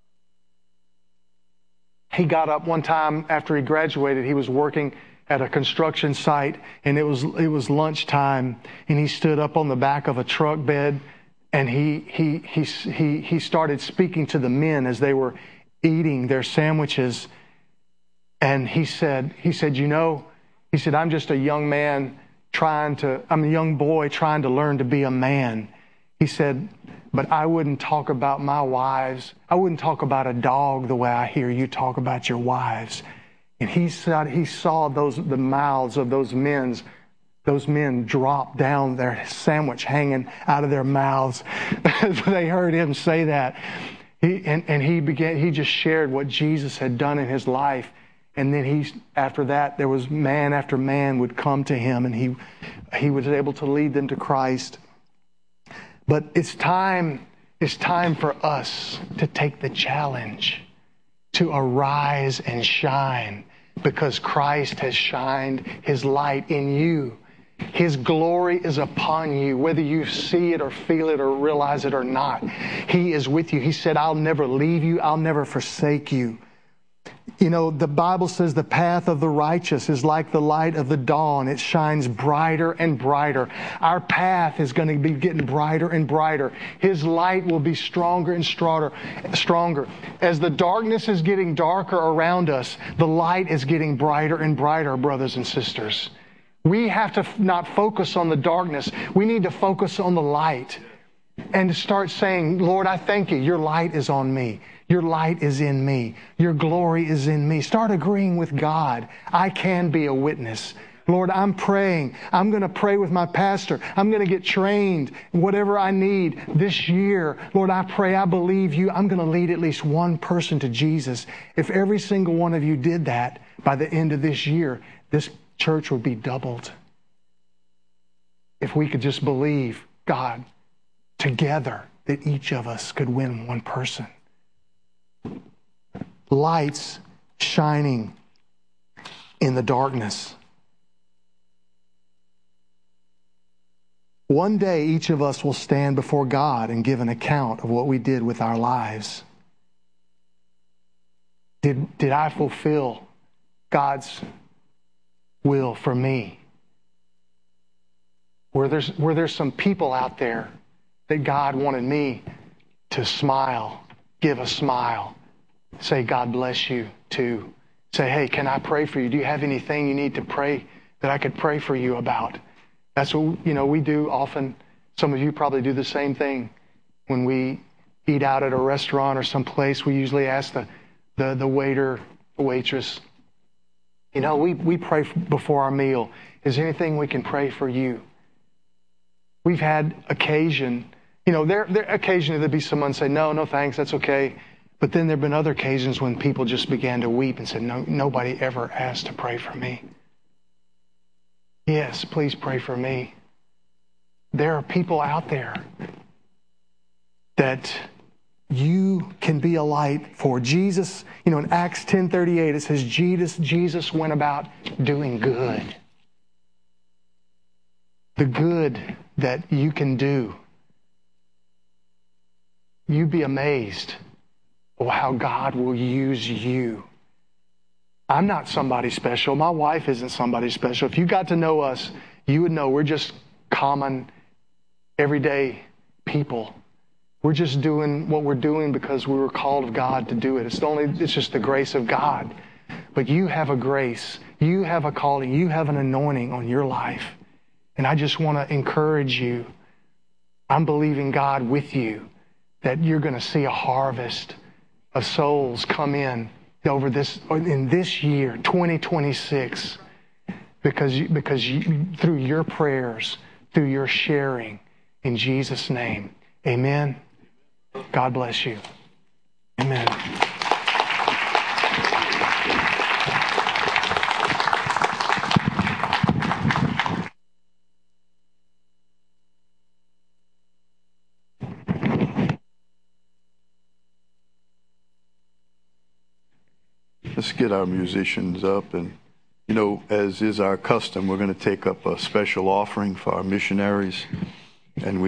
He got up one time after he graduated. He was working at a construction site, and it was lunchtime, and he stood up on the back of a truck bed, and he started speaking to the men as they were eating their sandwiches. And he said, I'm just a young man I'm a young boy trying to learn to be a man. He said, but I wouldn't talk about my wives. I wouldn't talk about a dog the way I hear you talk about your wives. And he saw the mouths of those men drop down, their sandwich hanging out of their mouths. They heard him say that. He just shared what Jesus had done in his life. And then after that, there was man after man would come to him, and he was able to lead them to Christ. But it's time for us to take the challenge to arise and shine, because Christ has shined His light in you. His glory is upon you, whether you see it or feel it or realize it or not. He is with you. He said, I'll never leave you. I'll never forsake you. The Bible says the path of the righteous is like the light of the dawn. It shines brighter and brighter. Our path is going to be getting brighter and brighter. His light will be stronger and stronger. As the darkness is getting darker around us, the light is getting brighter and brighter, brothers and sisters. We have to not focus on the darkness. We need to focus on the light and to start saying, Lord, I thank you. Your light is on me. Your light is in me. Your glory is in me. Start agreeing with God. I can be a witness. Lord, I'm praying. I'm going to pray with my pastor. I'm going to get trained, whatever I need this year. Lord, I pray, I believe you. I'm going to lead at least one person to Jesus. If every single one of you did that by the end of this year, this church would be doubled. If we could just believe God together that each of us could win one person. Lights shining in the darkness. One day, each of us will stand before God and give an account of what we did with our lives. Did I fulfill God's will for me? Were there some people out there that God wanted me to smile, give a smile, say, God bless you, to say, hey, can I pray for you? Do you have anything you need to pray that I could pray for you about? That's what, we do often. Some of you probably do the same thing. When we eat out at a restaurant or someplace, we usually ask the waiter, the waitress, we pray before our meal. Is there anything we can pray for you? We've had occasion, there occasionally there'd be someone say, no thanks, that's okay. But then there've been other occasions when people just began to weep and said, no, nobody ever asked to pray for me. Yes, please pray for me. There are people out there that you can be a light for. Jesus, in Acts 10:38, it says Jesus went about doing good. The good that you can do. You'd be amazed of how God will use you. I'm not somebody special. My wife isn't somebody special. If you got to know us, you would know we're just common, everyday people. We're just doing what we're doing because we were called of God to do it. It's just the grace of God. But you have a grace. You have a calling. You have an anointing on your life. And I just want to encourage you. I'm believing God with you that you're going to see a harvest of souls come in this year, 2026, because through your prayers, through your sharing, in Jesus' name, amen. God bless you. Amen. Let's get our musicians up, and as is our custom, we're going to take up a special offering for our missionaries, and